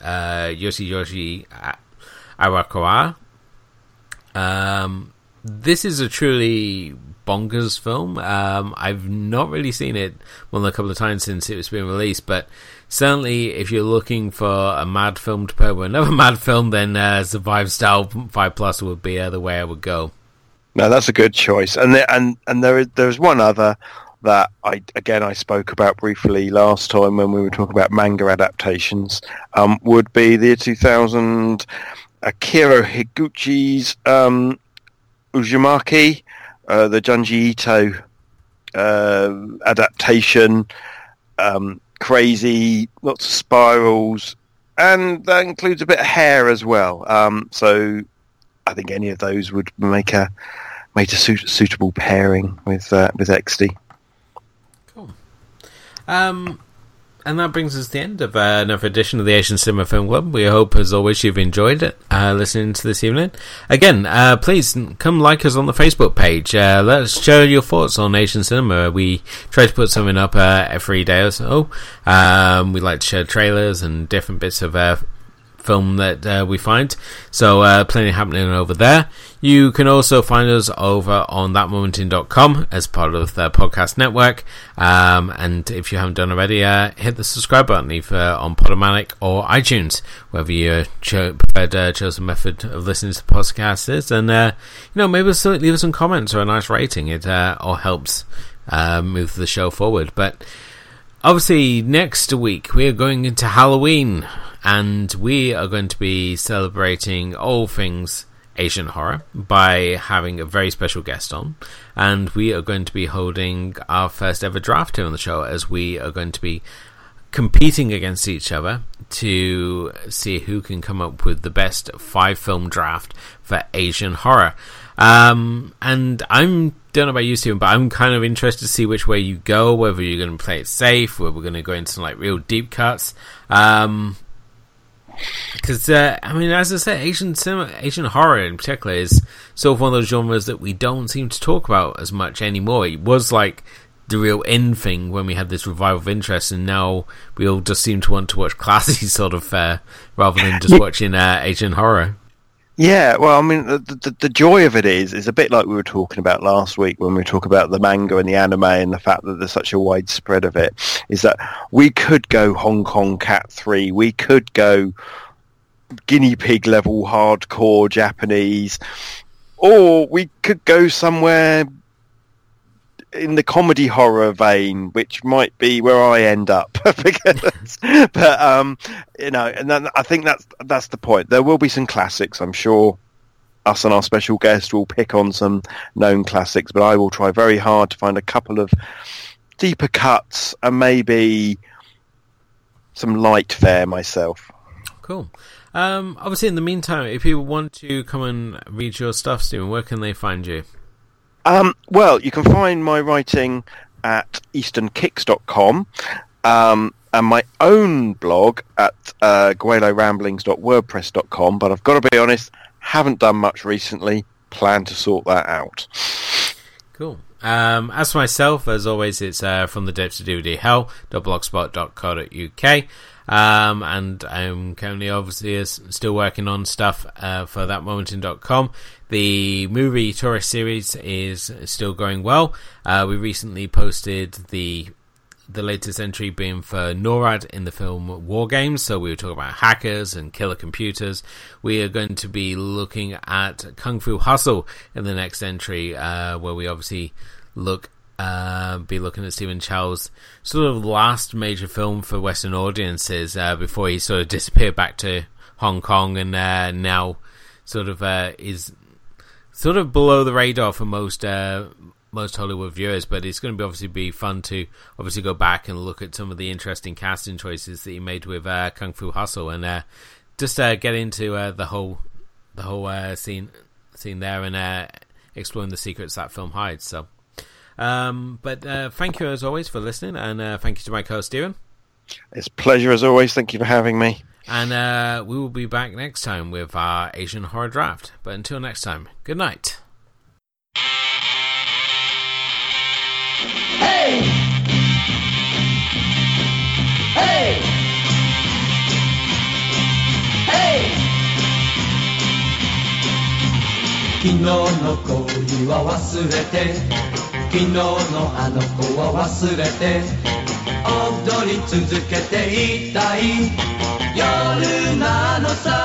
Arakawa. This is a truly bonkers film. I've not really seen it more than a couple of times since it was being released, but certainly if you're looking for a mad film to pair with another mad film, then Survive Style 5+ would be the way I would go.
No, that's a good choice. And there's one other that I spoke about briefly last time when we were talking about manga adaptations, would be the 2000 Akira Higuchi's Uzumaki, the Junji Ito adaptation. Crazy, lots of spirals, and that includes a bit of hair as well. So I think any of those would make a suitable pairing with XD.
Cool. And that brings us to the end of another edition of the Asian Cinema Film Club. We hope, as always, you've enjoyed it, listening to this evening. Again, please come like us on the Facebook page. Let us share your thoughts on Asian cinema. We try to put something up every day or so. We like to share trailers and different bits of film that we find. So plenty happening over there. You can also find us over on thatmomentin.com as part of the podcast network. And if you haven't done already, hit the subscribe button either on Podomatic or iTunes, whether your preferred chosen method of listening to the podcast is. And maybe leave us some comments or a nice rating. It all helps move the show forward. But obviously, next week we are going into Halloween, and we are going to be celebrating all things Asian horror by having a very special guest on, and we are going to be holding our first ever draft here on the show, as we are going to be competing against each other to see who can come up with the best 5-film draft for Asian horror. And I don't know about you, Stephen, but I'm kind of interested to see which way you go, whether you're going to play it safe, whether we're going to go into some like real deep cuts. Because, as I said, Asian cinema, Asian horror in particular, is sort of one of those genres that we don't seem to talk about as much anymore. It was like the real in thing when we had this revival of interest, and now we all just seem to want to watch classy sort of fare rather than just watching Asian horror.
Yeah, well, I mean, the joy of it is a bit like we were talking about last week when we were talking about the manga and the anime and the fact that there's such a wide spread of it, is that we could go Hong Kong Cat 3, we could go guinea pig level hardcore Japanese, or we could go somewhere in the comedy horror vein, which might be where I end up. But and then I think that's the point. There will be some classics, I'm sure. Us and our special guest will pick on some known classics, but I will try very hard to find a couple of deeper cuts and maybe some light fare myself.
Cool. Obviously, in the meantime, if people want to come and read your stuff, Stephen, where can they find you?
Well, you can find my writing at easternkicks.com, and my own blog at gueloramblings.wordpress.com, but I've got to be honest, haven't done much recently, plan to sort that out.
Cool. As for myself, as always, it's from the depths of DVD hell.blogspot.co.uk. And I'm currently obviously still working on stuff for thatmomentin.com. The movie tourist series is still going well. We recently posted the latest entry being for NORAD in the film War Games, so we were talking about hackers and killer computers. We are going to be looking at Kung Fu Hustle in the next entry, where we obviously be looking at Stephen Chow's sort of last major film for Western audiences before he sort of disappeared back to Hong Kong, and now sort of is sort of below the radar for most Hollywood viewers. But it's going to obviously be fun to obviously go back and look at some of the interesting casting choices that he made with Kung Fu Hustle, and just get into the whole scene there, and exploring the secrets that film hides. So. But thank you as always for listening, and thank you to my co-host Stephen.
It's a pleasure as always. Thank you for having me.
And we will be back next time with our Asian horror draft. But until next time, good night.
Hey! Hey! Hey! 昨日の恋は忘れて昨日のあの子は忘れて踊り続けていたい夜なのさ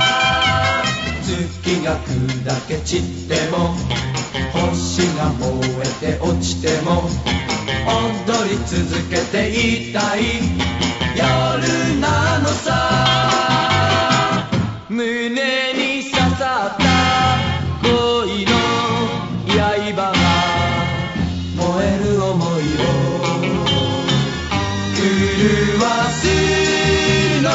月が砕け散っても星が燃えて落ちても踊り続けていたい夜なのさ胸に刺さった恋の刃が燃える想いを狂わすの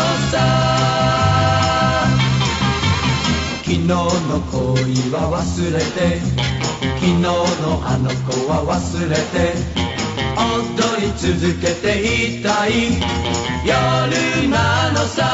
さ昨日の恋は忘れて昨日のあの子は忘れて踊りり続けていたい夜なのさ